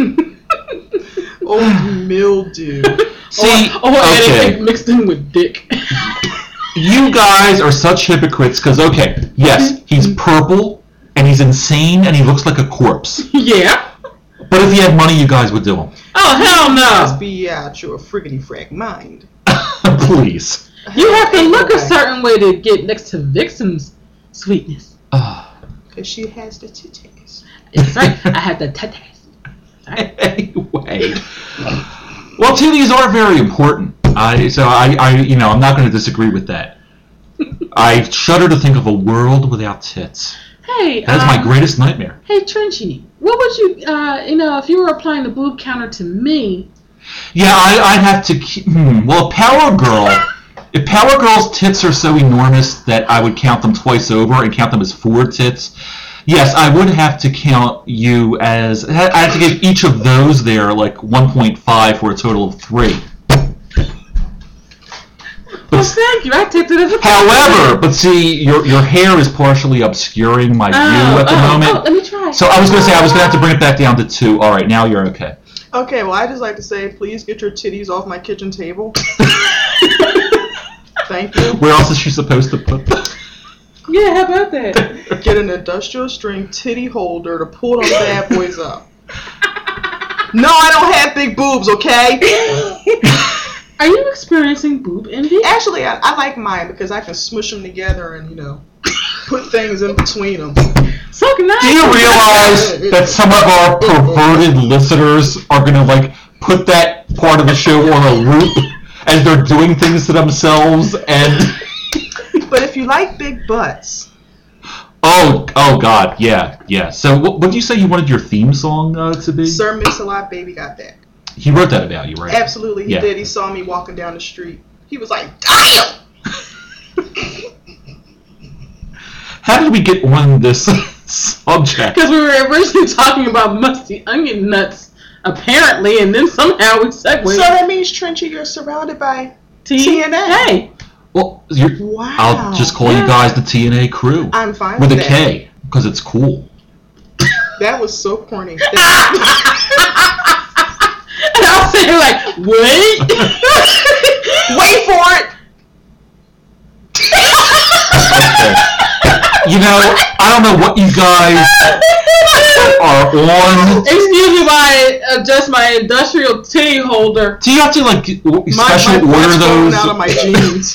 old mildew. See, or, or okay. anything mixed in with dick. You guys are such hypocrites because, okay, yes, he's purple and he's insane and he looks like a corpse. Yeah. But if he had money, you guys would do him. Oh, hell Must no. be out your friggity frack mind. Please. You have to Ain't look no a way. certain way to get next to Vixen's sweetness. Ah. Cause she has the titties. That's right. I had the tatas. Anyway. Well, titties are very important. I so I, I you know I'm not going to disagree with that. I shudder to think of a world without tits. Hey, That is my um, greatest nightmare. Hey, Trenchy, what would you, uh, you know, if you were applying the boob counter to me? Yeah, I, I'd have to keep. Hmm, well, Power Girl. If Power Girl's tits are so enormous that I would count them twice over and count them as four tits, yes, I would have to count you as. I have to give each of those there like one point five for a total of three. Well, thank you. I take it as a However, but see, your your hair is partially obscuring my view oh, at the oh, moment. Oh, let me try. So I was going to say I was going to have to bring it back down to two. All right, now you're okay. Okay, well I just like to say, please get your titties off my kitchen table. Thank you. Where else is she supposed to put them? Yeah, how about that? Get an industrial strength titty holder to pull them bad boys up. No, I don't have big boobs, okay? Are you experiencing boob envy? Actually, I, I like mine because I can smush them together and, you know, put things in between them. So can I. Do you realize that some of our perverted listeners are going to like put that part of the show on a loop as they're doing things to themselves and But if you like big butts, oh oh god yeah yeah. So what what did you say you wanted your theme song uh, to be? Sir Mix-a-Lot Baby got that. He wrote that about you, right? Absolutely, he Yeah. did. He saw me walking down the street. He was like, damn! How did we get on this subject? Because we were originally talking about musty onion nuts, apparently, and then somehow we segued. So that means, Trenchy, you're surrounded by T- T N A. Hey, Well, you're, Wow. I'll just call Yeah. you guys the T N A crew I'm fine with with a that. K because it's cool. That was so corny. and I was sitting like, wait, Wait for it! Okay. You know, I don't know what you guys are on. excuse me while I adjust my industrial titty holder. Do you have to like My, special my order blood's flowing those? out of my jeans.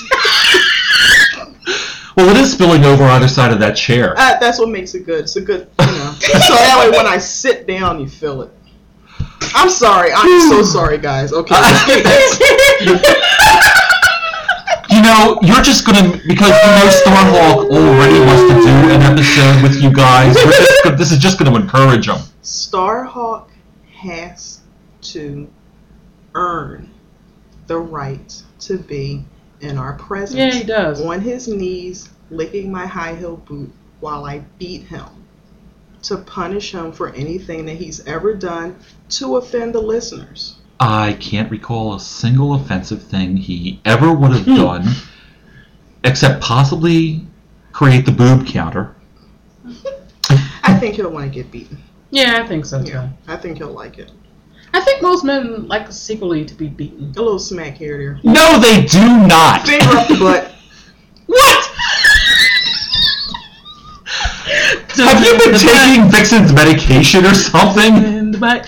Well, it is spilling over on either side of that chair. Uh, that's what makes it good. It's a good, you know. So that way when I sit down, you feel it. I'm sorry. I'm so sorry, guys. Okay. let's get that. You know, you're just gonna because you know Starhawk already wants to do an episode with you guys. We're just gonna, this is just going to encourage them. Starhawk has to earn the right to be in our presence. Yeah, he does. On his knees, licking my high heel boot while I beat him to punish him for anything that he's ever done to offend the listeners. I can't recall a single offensive thing he ever would have done, except possibly create the boob counter. I think he'll want to get beaten. Yeah, I think so too. Yeah, I think he'll like it. I think most men like secretly to be beaten. A little smack here or there. No, they do not. Finger up the butt. What? Have you been taking Vixen's medication or something? In the back.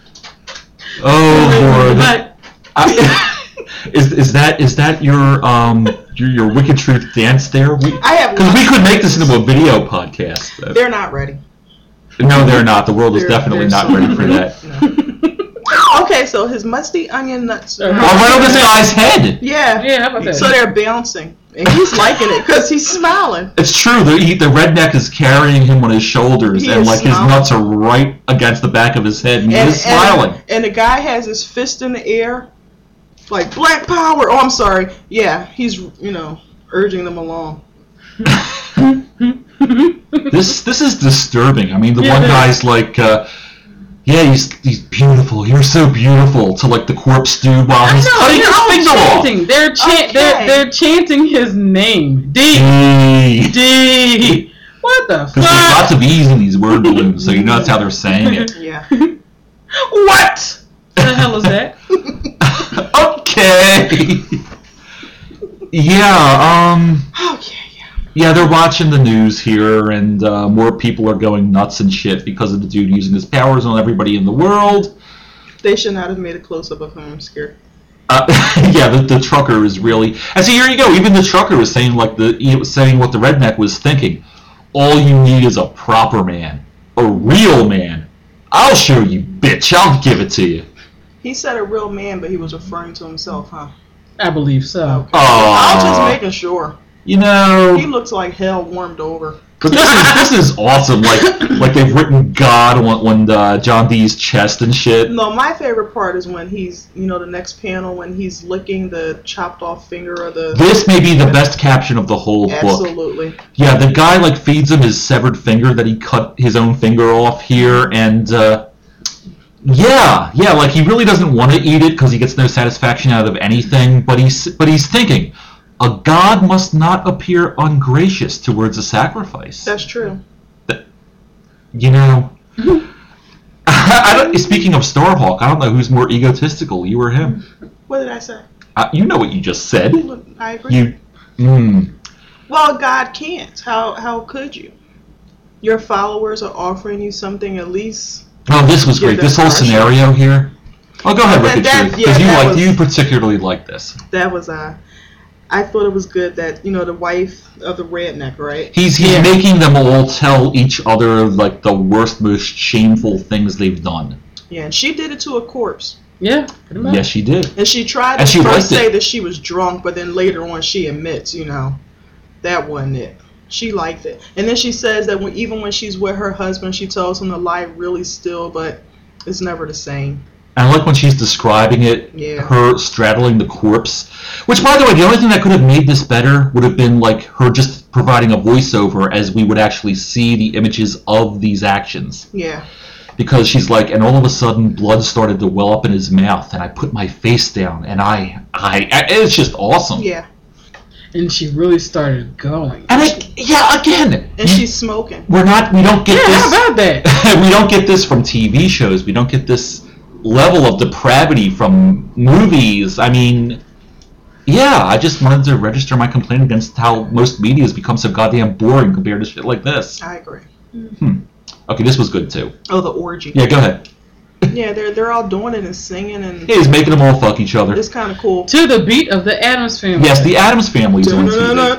Oh Lord. But I, is is that is that your um your, your Wicked Truth dance there? We, I have Because we lots could of make this dances. into a video podcast. They're not ready. No, they're not. The world is They're- definitely they're not so ready for that. No. Okay, so his musty onion nuts. Uh-huh. Oh, right on this guy's head. Yeah. yeah, how about that? So they're bouncing. And he's liking it because he's smiling. It's true. The he, the redneck is carrying him on his shoulders, He and is like his smiling. nuts are right against the back of his head, and he And, is smiling. and, and the guy has his fist in the air Like, Black Power! Oh, I'm sorry. Yeah, he's, you know, urging them along. This this is disturbing. I mean, the Yeah, one it is. guy's like, uh, yeah, he's he's beautiful. You're so beautiful. To like the corpse dude while he's No, cutting they're his all finger off. chanting. They're, chan- they're, Okay. they're chanting his name. D. Hey. D. What the Because there's fuck? lots of E's in these word balloons, so you know that's how they're saying it. Yeah. What the hell is that? Okay. Yeah. Um. Okay, yeah. Yeah, they're watching the news here, and uh, more people are going nuts and shit because of the dude using his powers on everybody in the world. They should not have made a close-up of him. I'm scared. Uh, yeah, the, the trucker is really. And see, here you go. Even the trucker was saying like the he was saying what the redneck was thinking. All you need is a proper man, a real man. I'll show you, bitch. I'll give it to you. He said a real man, but he was referring to himself, huh? I believe so. I was just Oh, making sure. you know. He looks like hell warmed over. But this is this is awesome. Like like they've written God on on uh, John Dee's chest and shit. No, my favorite part is when he's, you know, the next panel when he's licking the chopped off finger of the. This may be the best caption of the whole book. Absolutely. Yeah, the guy like feeds him his severed finger that he cut his own finger off here, and uh, yeah, yeah, like he really doesn't want to eat it because he gets no satisfaction out of anything. But he's but he's thinking, a god must not appear ungracious towards a sacrifice. That's true. You know, I don't, speaking of Starhawk, I don't know who's more egotistical, you or him. What did I say? Uh, you know what you just said. Look, I agree. You, mm, Well, God can't. How how could you? Your followers are offering you something at least. oh, this was Yeah, great. This that's whole partial. scenario here. Oh, go ahead, That- Wicked that- Truth, yeah, because you that like was- you particularly like this. That was uh I thought it was good that, you know, the wife of the redneck, right? He's he's Yeah. making them all tell each other like the worst, most shameful things they've done. Yeah, and she did it to a corpse. Yeah, pretty much. Yes, she did. And she tried And to she first liked it. say that she was drunk, but then later on she admits, you know, that wasn't it. She liked it. And then she says that when, even when she's with her husband, she tells him to lie really still, but it's never the same. And I like when she's describing it, Yeah. her straddling the corpse. Which, by the way, the only thing that could have made this better would have been like her just providing a voiceover as we would actually see the images of these actions. Yeah. Because she's like, and all of a sudden blood started to well up in his mouth, and I put my face down, and I, I, I it's just awesome. Yeah. And she really started going. And I, yeah, again, And she's smoking. we're not, we don't get Yeah, this. how about that? We don't get this from T V shows. We don't get this level of depravity from movies. I mean, yeah, I just wanted to register my complaint against how most media has become so goddamn boring compared to shit like this. I agree. Okay, this was good too. Oh, the orgy. Yeah, go ahead. Yeah, they're they're all doing it and singing, and He's making them all fuck each other. it's kind of cool. To the beat of the Addams Family. Yes, the Addams Family's on T V. Dun-dun-dun-dun.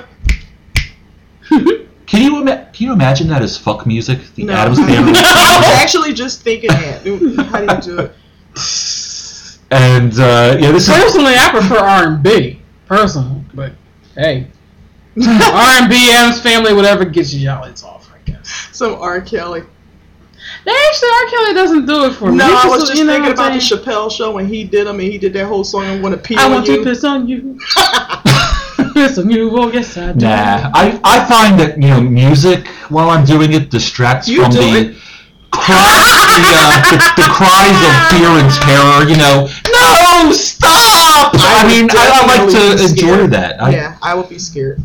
Can you ima- can you imagine that as fuck music? The No. Addams Family. I was actually just thinking that. How do you do it? And uh, yeah, this is Personally, I prefer R and B. Personally, but hey, R and B, Addams Family, whatever gets you y'all, it's off, I guess. Some R. Kelly. Actually, R. Kelly doesn't do it for me. No, It's I was just you know thinking what I'm about the saying? Chappelle show when he did them, and he did that whole song, I Want to Pee I on want You. to piss on you. Piss on you, oh yes I do. Nah, I, I find that, you know, music, while I'm doing it, distracts You from do the, it. cry, the, uh, the, the cries of fear and terror, you know. No, stop! I, I mean, would I, I like definitely to be enjoy scared. that. I, Yeah, I would be scared.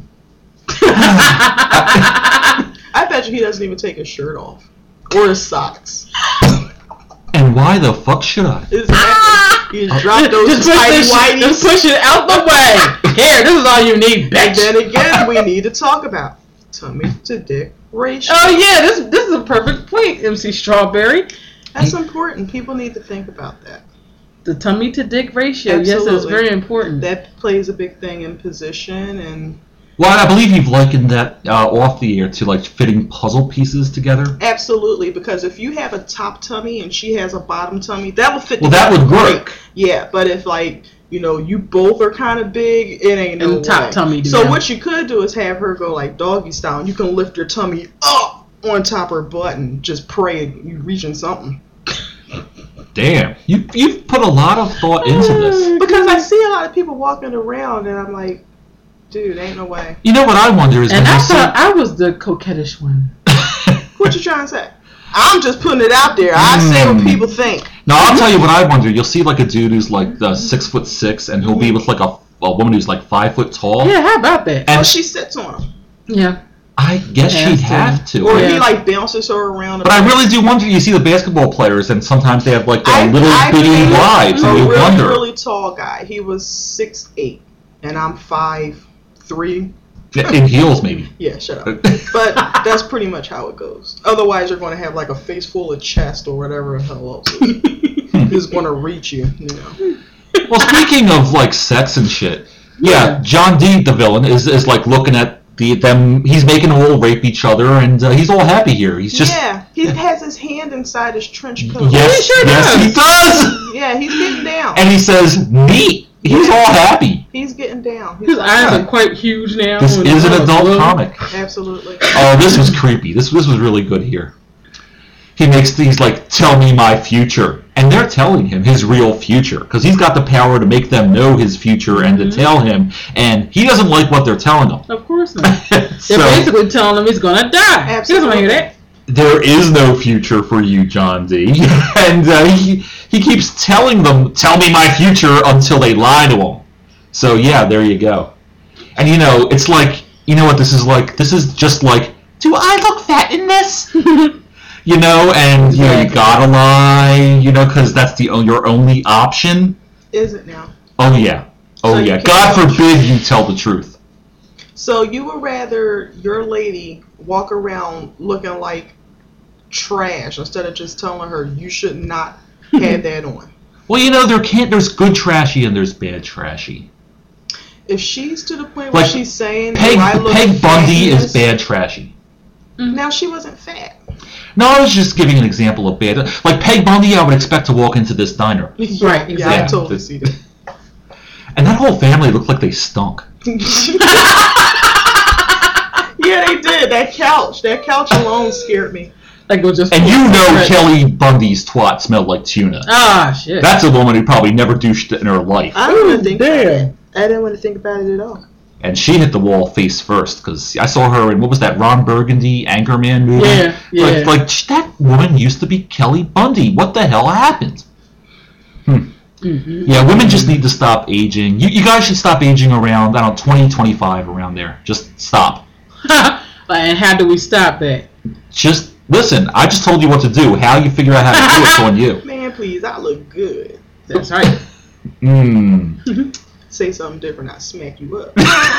I bet you he doesn't even take his shirt off. Or his socks. And why the fuck should I? Exactly. You just drop those just push, tidy this shit, just whities. push it out the way. Here, this is all you need, And bitch. then again, we need to talk about tummy to dick ratio. Oh yeah, this this is a perfect point, M C Strawberry. That's important. People need to think about that. The tummy to dick ratio. Yes, that's Absolutely. very important. That plays a big thing in position and Well, I believe you've likened that uh, off the air to like fitting puzzle pieces together. absolutely, because if you have a top tummy and she has a bottom tummy, that would fit Well, that together would work. great. Yeah, but if like, you know, you both are kind of big, it ain't no And top way. tummy So together. what you could do is have her go like doggy style. And you can lift your tummy up on top of her butt and just pray you reaching something. Damn, you you've put a lot of thought into this. Because I see a lot lot of people walking around, and I'm like, dude, ain't no way. You know what I wonder is And when I you see- thought I was the coquettish one. What you trying to say? I'm just putting it out there. I say what Mm. people think. No, I'll tell you what I wonder. You'll see like a dude who's like uh, six foot six, and he'll be with like a, a woman who's like five foot tall. Yeah, how about that? Oh, And she sits on him. Yeah. I guess Has she'd to. have to. Or Yeah. he like bounces her around. But I really do wonder. You see the basketball players, and sometimes they have like I- their little I bitty dated wives, a and you really, wonder. really tall guy. He was six eight, and I'm five three. In heels, maybe. Yeah, shut up. But that's pretty much how it goes. Otherwise, you're going to have like a face full of chest or whatever the hell else is, is going to reach you. You know. Well, speaking of like sex and shit, yeah, Yeah. John D, the villain, is is like looking at the them. He's making them all rape each other, and uh, he's all happy here. He's just Yeah, he has his hand inside his trench coat. yes, He sure yes, does. he does. Yeah, he's getting down. And he says, "Neat." He's all happy. He's getting down. He's His like, eyes are quite huge now. This and is an all adult blue. comic. absolutely. Oh, this was creepy. This this was really good here. He makes these like, "Tell me my future," and they're telling him his real future because he's got the power to make them know his future and to tell him. And he doesn't like what they're telling him. Of course not. They're So basically telling him he's gonna die. He doesn't want to hear that. there is no future for you, John D. and uh, he he keeps telling them, "Tell me my future," until they lie to him. So yeah, there you go. And you know, it's like, you know what this is like? This is just like, do I look fat in this? You know, and you know, you Exactly. gotta lie, you know, because that's the your only option. Is it now? Oh yeah, oh So you yeah. can't God tell the forbid you tell the truth. So you would rather your lady walk around looking like trash instead of just telling her you should not have that on? Well, you know, there can't. There's good trashy and there's bad trashy. If she's to the point where Like, she's saying, Peg "Do I look Peg fat Bundy in is this?" bad trashy. Now she wasn't fat. No, I was just giving an example of bad. Like Peg Bundy, I would expect to walk into this diner, Right, Yeah, I exactly. totally see that. and that whole family looked like they stunk. Yeah, they did. That couch, that couch alone scared me. Like we'll just And you know Right. Kelly Bundy's twat smelled like tuna. Ah shit. That's a woman who probably never douched in her life. I didn't want to think about damn. it. I didn't want to think about it at all. And she hit the wall face first, because I saw her in, what was that, Ron Burgundy Anchorman movie? Yeah, yeah. Like, like, sh- that woman used to be Kelly Bundy. What the hell happened? Mm-hmm. Yeah, women just need to stop aging. You, you guys should stop aging around, I don't know, twenty, twenty-five, around there. Just stop. And how do we stop that? Just, listen, I just told you what to do. How you figure out how to do it's on you. Man, please, I look good. That's right. Mmm. Say something different, I smack you up.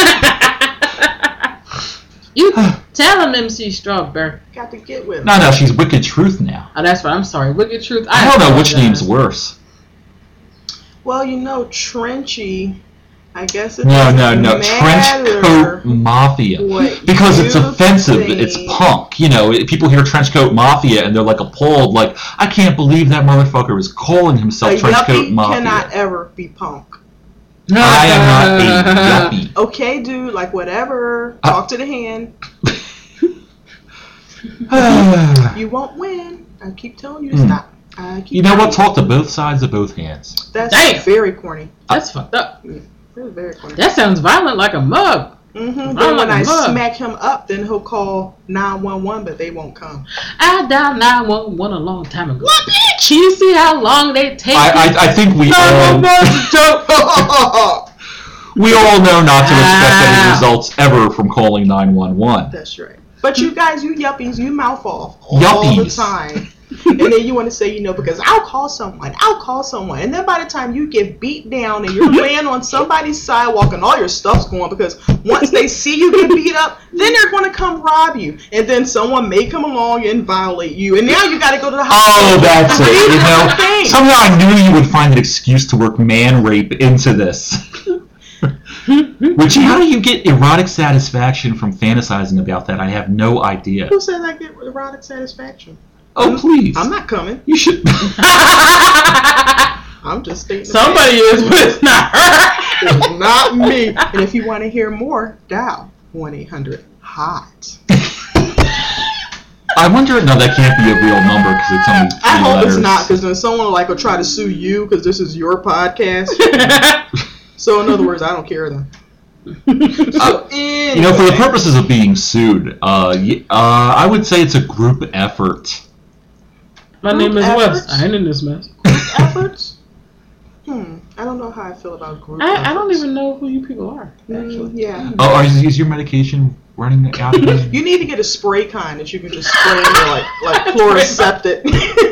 You tell him M C Strawberry. Got to get with him. No, no, she's Wicked Truth now. Oh, that's right. I'm sorry. Wicked Truth. I don't know which apologize. name's worse. Well, you know, Trenchy, I guess it No, doesn't no, no. matter Trench coat mafia. what Because it's you offensive. think. It's punk. You know, it- people hear trench coat mafia and they're like appalled. Like, I can't believe that motherfucker is calling himself A trench coat yuppie mafia. cannot ever be punk. I am not a yuppie. Okay, dude, like whatever. Uh, Talk to the hand. You won't win. I keep telling you to Hmm. stop. I keep You know what? telling Talk to both sides of both hands. That's Damn. very corny. That's fucked up. That's very corny. That sounds violent like a mug. Mm-hmm. I'm Then when like I a mug. smack him up, then he'll call nine one one, but they won't come. I dialed nine one one a long time ago. What, bitch? You see how long they take? I, I, I think we all we all know not to expect Ah. any results ever from calling nine one one. That's right. But you guys, you yuppies, you mouth off all Yuppies. the time. And then you want to say, you know, because I'll call someone, I'll call someone. And then by the time you get beat down and you're laying on somebody's sidewalk and all your stuff's going, because once they see you get beat up, then they're going to come rob you. And then someone may come along and violate you. And now you got to go to the hospital. Oh, that's it. Three You know, different things. somehow I knew you would find an excuse to work man rape into this. Which, how do you get erotic satisfaction from fantasizing about that? I have no idea. Who says I get erotic satisfaction? Oh, please. I'm not coming. You should. I'm just stating. the Somebody is, but it's not her. fact. It's not me. And if you want to hear more, dial one eight hundred hot. I wonder. No, that can't be a real number because it's only three I hope letters. it's not, because then someone like will try to sue you because this is your podcast. So in other words, I don't care then. Uh, Anyway. You know, for the purposes of being sued, uh, y- uh, I would say it's a group effort. My Group name is efforts? Wes. I ain't in this mess. Group efforts? Hmm. I don't know how I feel about group efforts. I, I don't even know who you people are. Mm, Actually. yeah. Oh, are, is your medication running out again? You need to get a spray kind that you can just spray in there like like Chloraseptic.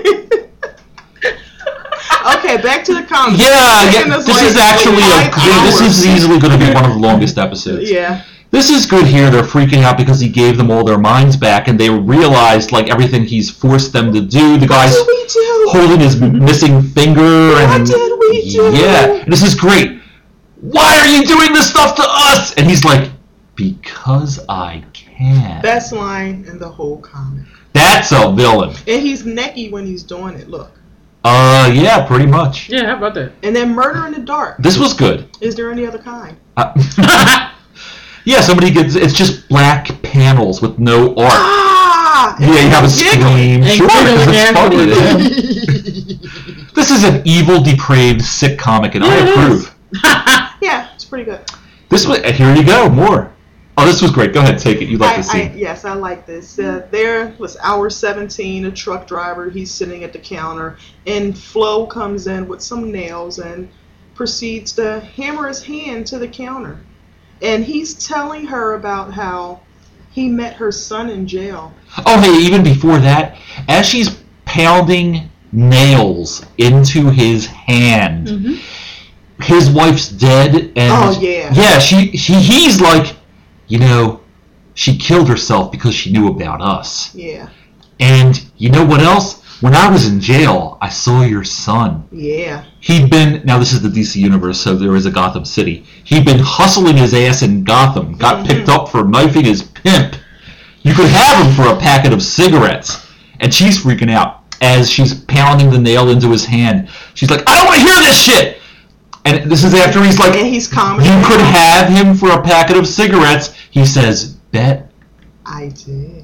Okay, back to the comments. Yeah, Taking yeah. us, This like, is actually a. five This is hours. easily going to be one of the longest episodes. Yeah. This is good here. They're freaking out because he gave them all their minds back, and they realized like everything he's forced them to do. The guy's What did we do? holding his missing finger, What and did we do? yeah, and this is great. Why are you doing this stuff to us? And he's like, because I can. Best line in the whole comic. That's a villain. And he's necky when he's doing it. Look. Uh, yeah, pretty much. Yeah, how about that? And then Murder in the Dark. This was good. Is there any other kind? Uh, yeah, somebody gets. It's just black panels with no art. Ah! Yeah, you have a Giggle. scream. And Sure, giggling because it's funny. afterwards. This is an evil, depraved, sick comic, and Yeah, I it approve. Yeah, it's pretty good. This was. Here you go. More. Oh, this was great. Go ahead, take it. You like I, the scene. I, yes, I like this. Uh, there was hour seventeen, a truck driver. He's sitting at the counter, and Flo comes in with some nails and proceeds to hammer his hand to the counter. And he's telling her about how he met her son in jail. Oh, hey, even before that, as she's pounding nails into his hand, Mm-hmm. his wife's dead, and Oh, yeah. yeah, she, she, he's like, you know, she killed herself because she knew about us. Yeah, And you know what else? When I was in jail, I saw your son. yeah. He'd been, now this is the D C universe, so there is a Gotham City. He'd been hustling his ass in Gotham, got Mhm. picked up for knifing his pimp. You could have him for a packet of cigarettes. And she's freaking out as she's pounding the nail into his hand. She's like, I don't want to hear this shit! And this is after he's like, And he's calming you her could down. have him for a packet of cigarettes. He says, bet. I did.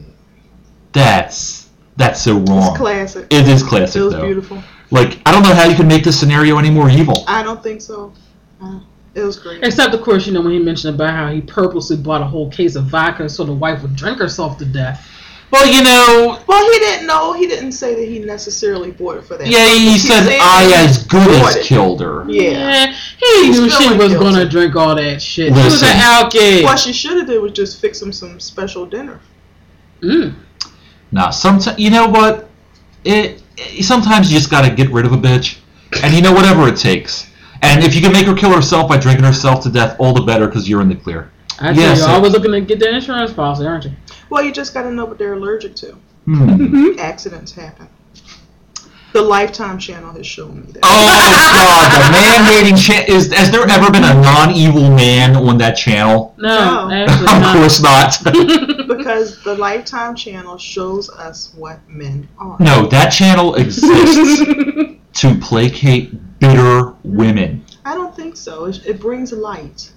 That's, that's so wrong. It's classic. It is classic, It was though. beautiful. Like, I don't know how you can make this scenario any more evil. I don't think so. Uh, it was great. Except, of course, you know, when he mentioned about how he purposely bought a whole case of vodka so the wife would drink herself to death. Well, you know, Well, he didn't know. He didn't say that he necessarily bought it for that. yeah, he purpose. said said I that he as good bought as it. killed her. Yeah. he He's knew she feeling was guilty. going to drink all that shit. She was Listen. an alky. What she should have did was just fix him some special dinner. Mm. Nah, sometimes, you know what? It, it sometimes you just gotta get rid of a bitch, and you know whatever it takes. And if you can make her kill herself by drinking herself to death, all the better because you're in the clear. I tell Yeah, you, so- always looking to get the insurance policy, aren't you? Well, you just got to know what they're allergic to. Hmm. Accidents happen. The Lifetime channel has shown me that. Oh God, the man-hating cha- is. Has there ever been a non-evil man on that channel? No, No. actually Of not. course not. Because the Lifetime channel shows us what men are. No, that channel exists to placate bitter women. I don't think so. It, it brings light.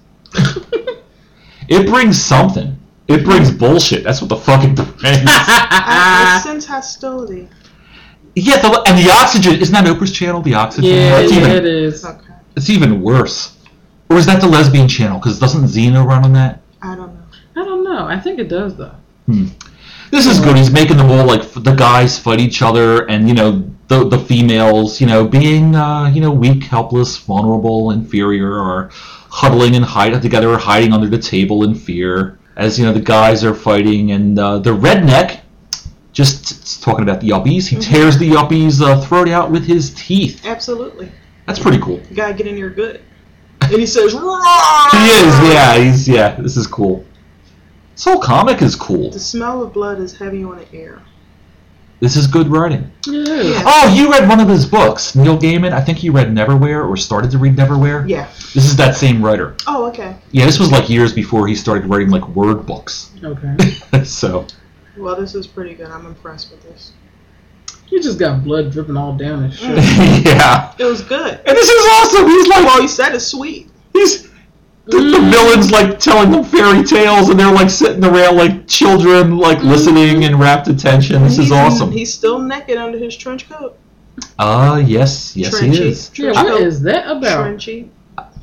It brings something. It brings bullshit. That's what the fuck it brings. I, I sense hostility. Yeah, the, and the oxygen. Isn't that Oprah's channel, the oxygen? yeah, That's yeah, even, it is. Okay. It's even worse. Or is that the lesbian channel? Because doesn't Xena run on that? I don't know. I don't know. I think it does, though. Hmm. This is good. He's making them all like f- the guys fight each other, and you know the the females, you know, being uh, you know weak, helpless, vulnerable, inferior, or huddling and hiding together, or hiding under the table in fear. As you know, the guys are fighting, and uh, the redneck, just talking about the yuppies, he tears the yuppies' uh, throat out with his teeth. Absolutely. That's pretty cool. You gotta get in here good. And he says, "Roar!" He is, yeah, he's yeah. This is cool. This whole comic is cool. The smell of blood is heavy on the air. This is good writing. Yeah. Yeah. Oh, you read one of his books, Neil Gaiman. I think you read Neverwhere or started to read Neverwhere. Yeah. This is that same writer. Oh, okay. Yeah, this was like years before he started writing like word books. Okay. So, Well, this is pretty good. I'm impressed with this. You just got blood dripping all down his shirt. yeah. It was good. And this is awesome. He's like, Well, you said it's sweet. he's the, the villain's like telling them fairy tales, and they're like sitting around like children, like listening in rapt attention. This is He's- awesome. He's still naked under his trench coat. Ah, uh, yes, yes, Trenchy. he is. Yeah, Trench what coat. is that about? Trenchy.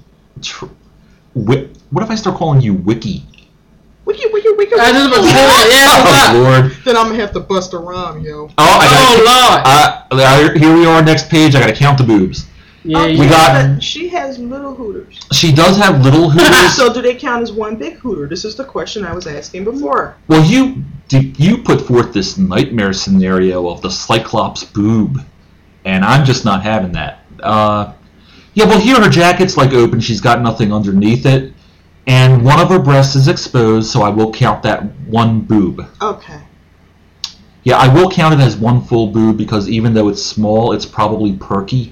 Tr- wi- what if I start calling you Wiki? Wiki, wiki, wiki. I just about to say that. Oh, Yeah. Lord. Then I'm gonna have to bust a rhyme, yo. Oh, I Oh, gotta, uh, uh, here we are, next page. I gotta count the boobs. Yeah, Oh, yeah. We yeah, got- but she has little hooters. She does have little hooters. So do they count as one big hooter? This is the question I was asking before. Well, you you put forth this nightmare scenario of the Cyclops boob, and I'm just not having that. Uh, yeah, well, here her jacket's like open. She's got nothing underneath it, and one of her breasts is exposed, so I will count that one boob. Okay. Yeah, I will count it as one full boob because even though it's small, it's probably perky.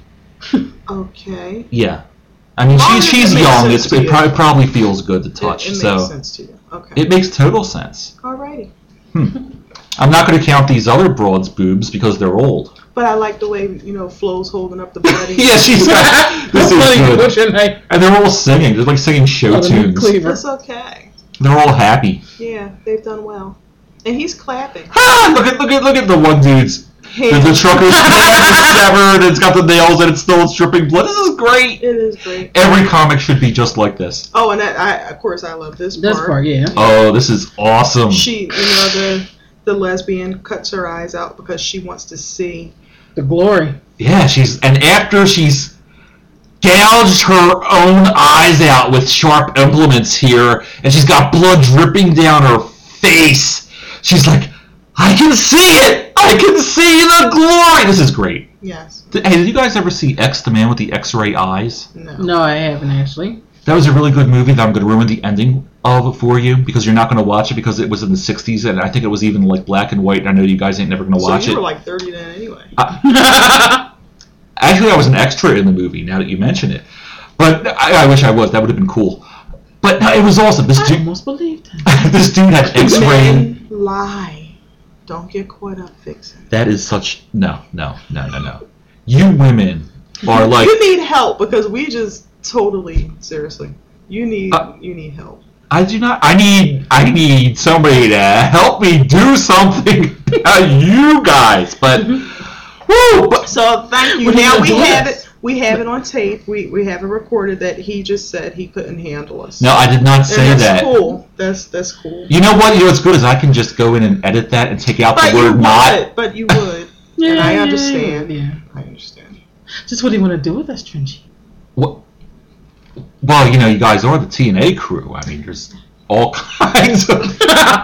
Okay. Yeah, I mean Long she's as it she's makes young. sense It's to it you. probably probably feels good to touch. It, it makes so sense to you. Okay. it makes total sense. Alrighty. I'm not going to count these other broads' boobs because they're old. But I like the way, you know, Flo's holding up the body. Yeah, she's got this is Funny, good. what's your name? And they're all singing. They're like singing show Oh, the new tunes. Cleaver. That's okay. They're all happy. Yeah, they've done well. And he's clapping. Ah, look at look at look at the one dude's. The, Hand. the trucker's hand is severed. And it's got the nails and it's still dripping blood. This is great. It is great. Every comic should be just like this. Oh, and that, I, of course, I love this, This part. part, yeah. Oh, this is awesome. She, you know, the the lesbian cuts her eyes out because she wants to see. The glory. Yeah, she's and after she's gouged her own eyes out with sharp implements here, and she's got blood dripping down her face. She's like, I can see it! I can see the glory! This is great. Yes. Did, hey, did you guys ever see X, the Man with the X-Ray Eyes? No. No, I haven't actually. That was a really good movie that I'm going to ruin the ending of for you because you're not going to watch it because it was in the sixties and I think it was even like black and white and I know you guys ain't never going to So watch you it. were like thirty then anyway. Actually, I was an extra in the movie, now that you mention it. But I, I wish I was. That would have been cool. But no, it was awesome. This I dude, almost believed him. this dude had X-ray. Men lie. Don't get caught up fixing. That is such... No, no, no, no, no. You women are like... You need help because we just totally, seriously, you need Uh, you need help. I do not... I need I need somebody to help me do something about you guys. But... Woo! But, So thank you. What are you Now gonna we do with have us? it. We have it on tape. We we have it recorded that he just said he couldn't handle us. no, I did not and say that's that. cool. That's that's cool. You know what? You know what's good is I can just go in and edit that and take out But the you word not. would. But you would. Yeah, And I yeah, understand. Yeah. I understand. Just what do you want to do with us, Tringy? What? Well, you know, you guys are the T N A crew. I mean, there's all kinds of...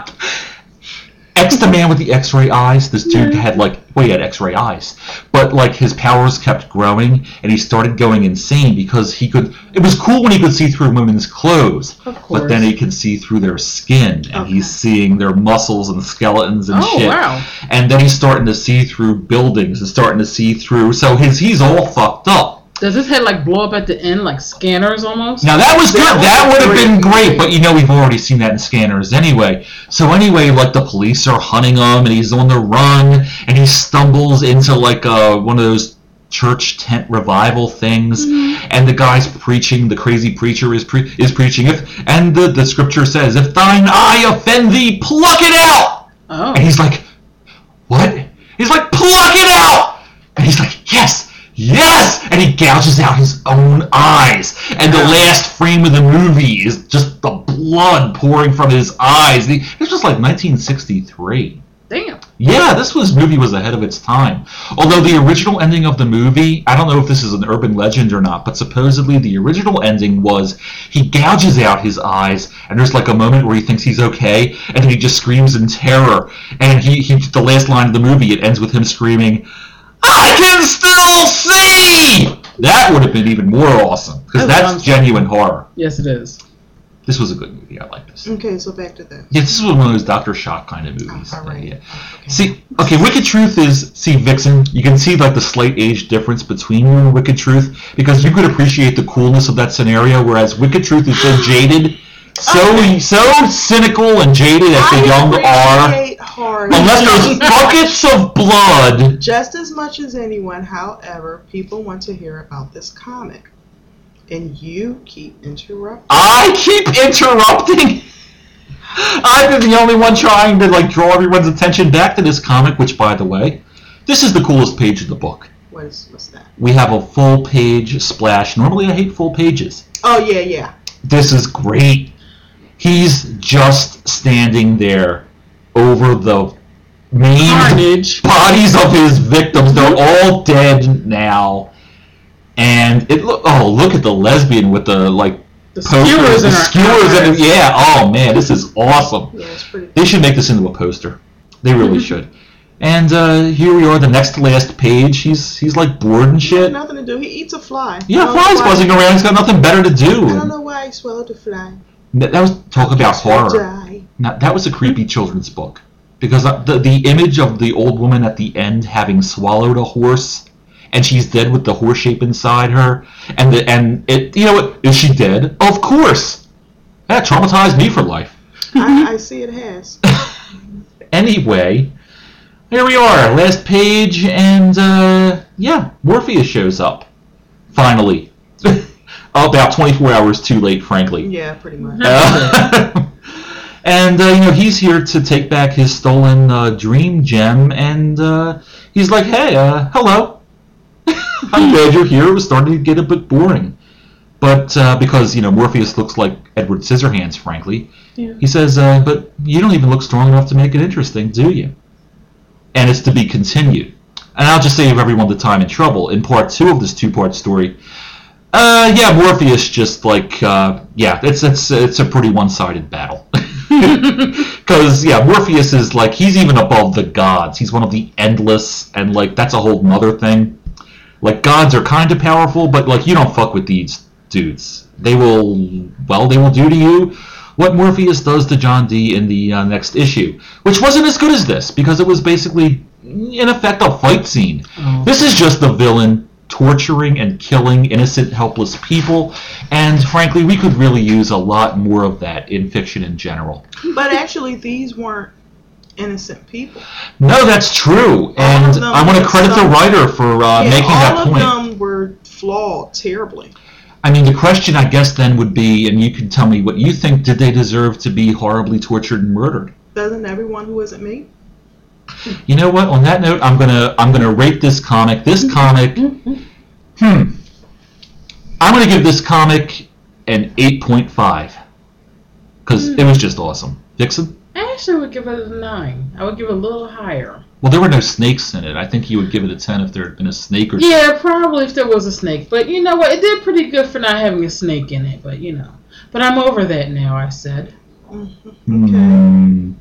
X the Man with the X-ray eyes. This dude had like, well, he had X-ray eyes, but like his powers kept growing, and he started going insane because he could. It was cool when he could see through women's clothes, Of course. but then he could see through their skin, and Okay. he's seeing their muscles and skeletons and Oh, shit. wow. And then he's starting to see through buildings and starting to see through. So his he's all fucked up. Does his head like blow up at the end like scanners almost? Now that was good. That was That would have been great. great, but you know we've already seen that in scanners anyway. So anyway, like the police are hunting him, and he's on the run, and he stumbles into like uh, one of those church tent revival things, and the guy's preaching. The crazy preacher is pre- is preaching. If and the the scripture says, "If thine eye offend thee, pluck it out." Oh. And he's like, "What?" He's like, "Pluck it out!" And he's like, "Yes." Yes! And he gouges out his own eyes. And the last frame of the movie is just the blood pouring from his eyes. The- This was like nineteen sixty-three. Damn. Yeah, this was movie was ahead of its time. Although the original ending of the movie, I don't know if this is an urban legend or not, but supposedly the original ending was he gouges out his eyes, and there's like a moment where he thinks he's okay, and then he just screams in terror. And he, he the last line of the movie, it ends with him screaming, I can still see! That would have been even more awesome, because That that's sounds- genuine horror. Yes, it is. This was a good movie. I like this. Okay, so back to that. Yeah, this is one of those Doctor Shock kind of movies. Oh, all right. Yeah. Okay. See, okay, Wicked Truth is, see, Vixen, you can see like the slight age difference between you and Wicked Truth, because you could appreciate the coolness of that scenario, whereas Wicked Truth is so jaded, so Okay. so cynical and jaded as the I young are. appreciate hard. Unless there's buckets of blood. Just as much as anyone, however, people want to hear about this comic. And you keep interrupting. I keep interrupting. I've been the only one trying to like draw everyone's attention back to this comic, which, by the way, this is the coolest page of the book. What is, what's that? We have a full page splash. Normally I hate full pages. Oh yeah, yeah. This is great. He's just standing there over the maimed Carnage. bodies of his victims. They're all dead now. And it look oh look at the lesbian with the like The poker- skewers the in her skewers in eyes. it. Yeah, oh man, this is awesome. Yeah, it's pretty. They should make this into a poster. They really should. And uh, here we are, the next to last page. He's he's like bored and shit. Nothing to do. He eats a fly. I Yeah, don't know flies why- buzzing around. He's got nothing better to do. I don't know why he swallowed a fly. That that was talk about horror. Die. Now, that was a creepy children's book because the the image of the old woman at the end having swallowed a horse, and she's dead with the horse shape inside her, and the and it you know what is she dead? Of course, that traumatized me for life. I, I see it has. Anyway, here we are, last page, and uh, yeah, Morpheus shows up finally. About twenty-four hours too late, frankly. Yeah, pretty much. Uh, and uh, you know he's here to take back his stolen uh, dream gem, and uh, he's like, "Hey, uh, hello. I'm glad you're here. It was starting to get a bit boring, but uh, because you know Morpheus looks like Edward Scissorhands, frankly, Yeah. he says, uh, but you don't even look strong enough to make it interesting, do you? And it's to be continued. And I'll just save everyone the time and trouble. In part two of this two-part story, uh, yeah, Morpheus just like, uh, yeah, it's it's it's a pretty one-sided battle. Because yeah, Morpheus is like he's even above the gods. He's one of the endless, and like that's a whole nother thing. Like gods are kind of powerful, but like you don't fuck with these dudes. They will, well, they will do to you what Morpheus does to John Dee in the uh, next issue, which wasn't as good as this because it was basically, in effect, a fight scene. Oh. This is just the villain torturing and killing innocent, helpless people, and frankly, we could really use a lot more of that in fiction in general. But actually, these weren't innocent people. No, that's true, and them I want to were credit the some- writer for uh, yeah, making all that of point. them were flawed terribly. I mean, the question, I guess, then would be, and you can tell me what you think, did they deserve to be horribly tortured and murdered? Doesn't everyone who isn't me? You know what? On that note, I'm gonna I'm gonna rate this comic. This comic, hmm, I'm gonna give this comic an eight point five because it was just awesome. Dixon? I actually would give it a nine. I would give it a little higher. Well, there were no snakes in it. I think you would give it a ten if there had been a snake or Yeah, probably if there was a snake. But you know what? It did pretty good for not having a snake in it. But you know. But I'm over that now, I said. Hmm.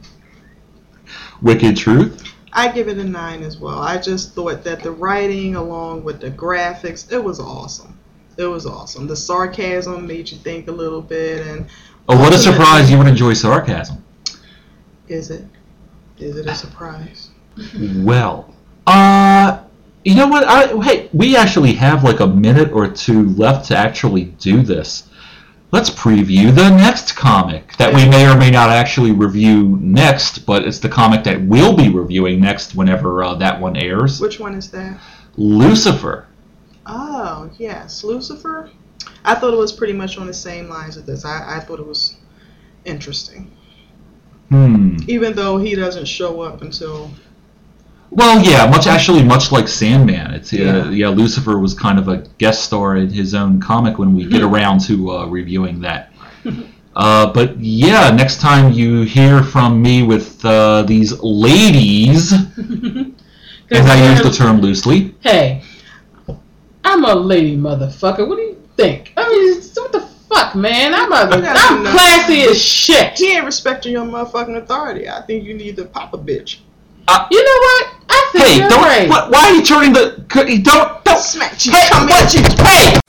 Wicked Truth? I give it a nine as well. I just thought that the writing, along with the graphics, it was awesome. It was awesome. The sarcasm made you think a little bit, and Oh, what a ultimately- surprise you would enjoy sarcasm. Is it? Is it a surprise? Well, uh, you know what? I, hey, we actually have like a minute or two left to actually do this. Let's preview the next comic that we may or may not actually review next, but it's the comic that we'll be reviewing next whenever uh, that one airs. Which one is that? Lucifer. Oh, yes, Lucifer. I thought it was pretty much on the same lines as this. I, I thought it was interesting, Hmm. even though he doesn't show up until. Well, yeah, much actually much like Sandman. It's uh, Yeah. yeah. Lucifer was kind of a guest star in his own comic when we get around to uh, reviewing that. Uh, but yeah, next time you hear from me with uh, these ladies, and I use the term loosely. Hey, I'm a lady motherfucker. What do you think? I mean, what the fuck, man? I'm a, You gotta I'm know. classy as shit. He ain't respecting your motherfucking authority. I think you need to pop a bitch. You know what? I think Hey, you're don't! right. What, why are you turning the? c- Don't! Don't! Smack you. Hey, Come what? at you. Hey!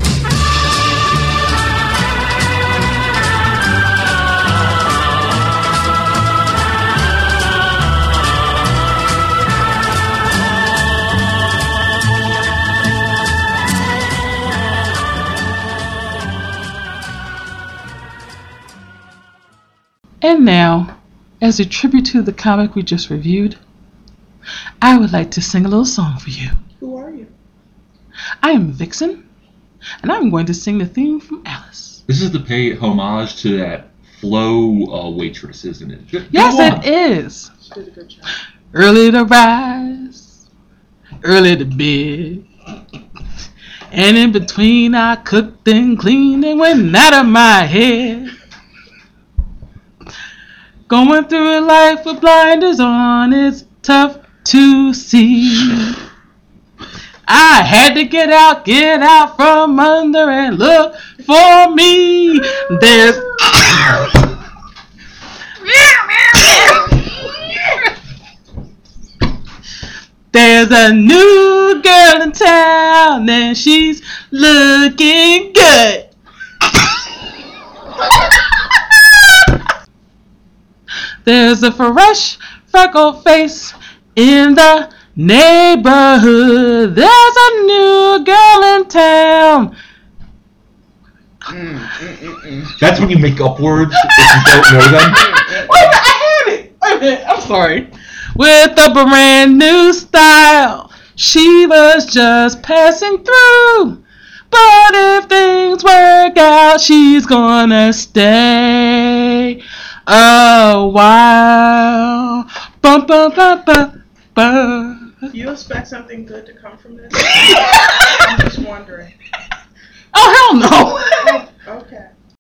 And now, as a tribute to the comic we just reviewed, I would like to sing a little song for you. Who are you? I am Vixen, and I'm going to sing the theme from Alice. This is to pay homage to that Flo uh, waitress, isn't it? Go Yes, on. it is. She did a good job. Early to rise, early to bed. And in between, I cooked and cleaned and went out of my head. Going through life with blinders on, it's tough to see. I had to get out, get out from under and look for me. There's There's a new girl in town and she's looking good. There's a fresh, freckled face in the neighborhood. There's a new girl in town. Mm, mm, mm, mm. That's when you make up words if you don't know them. Wait a minute, I had it. Wait a minute, I'm sorry. With a brand new style, she was just passing through. But if things work out, she's gonna stay a while. Bum, bum, bum, bum, bum. Do you expect something good to come from this? I'm just wondering. Oh, hell no.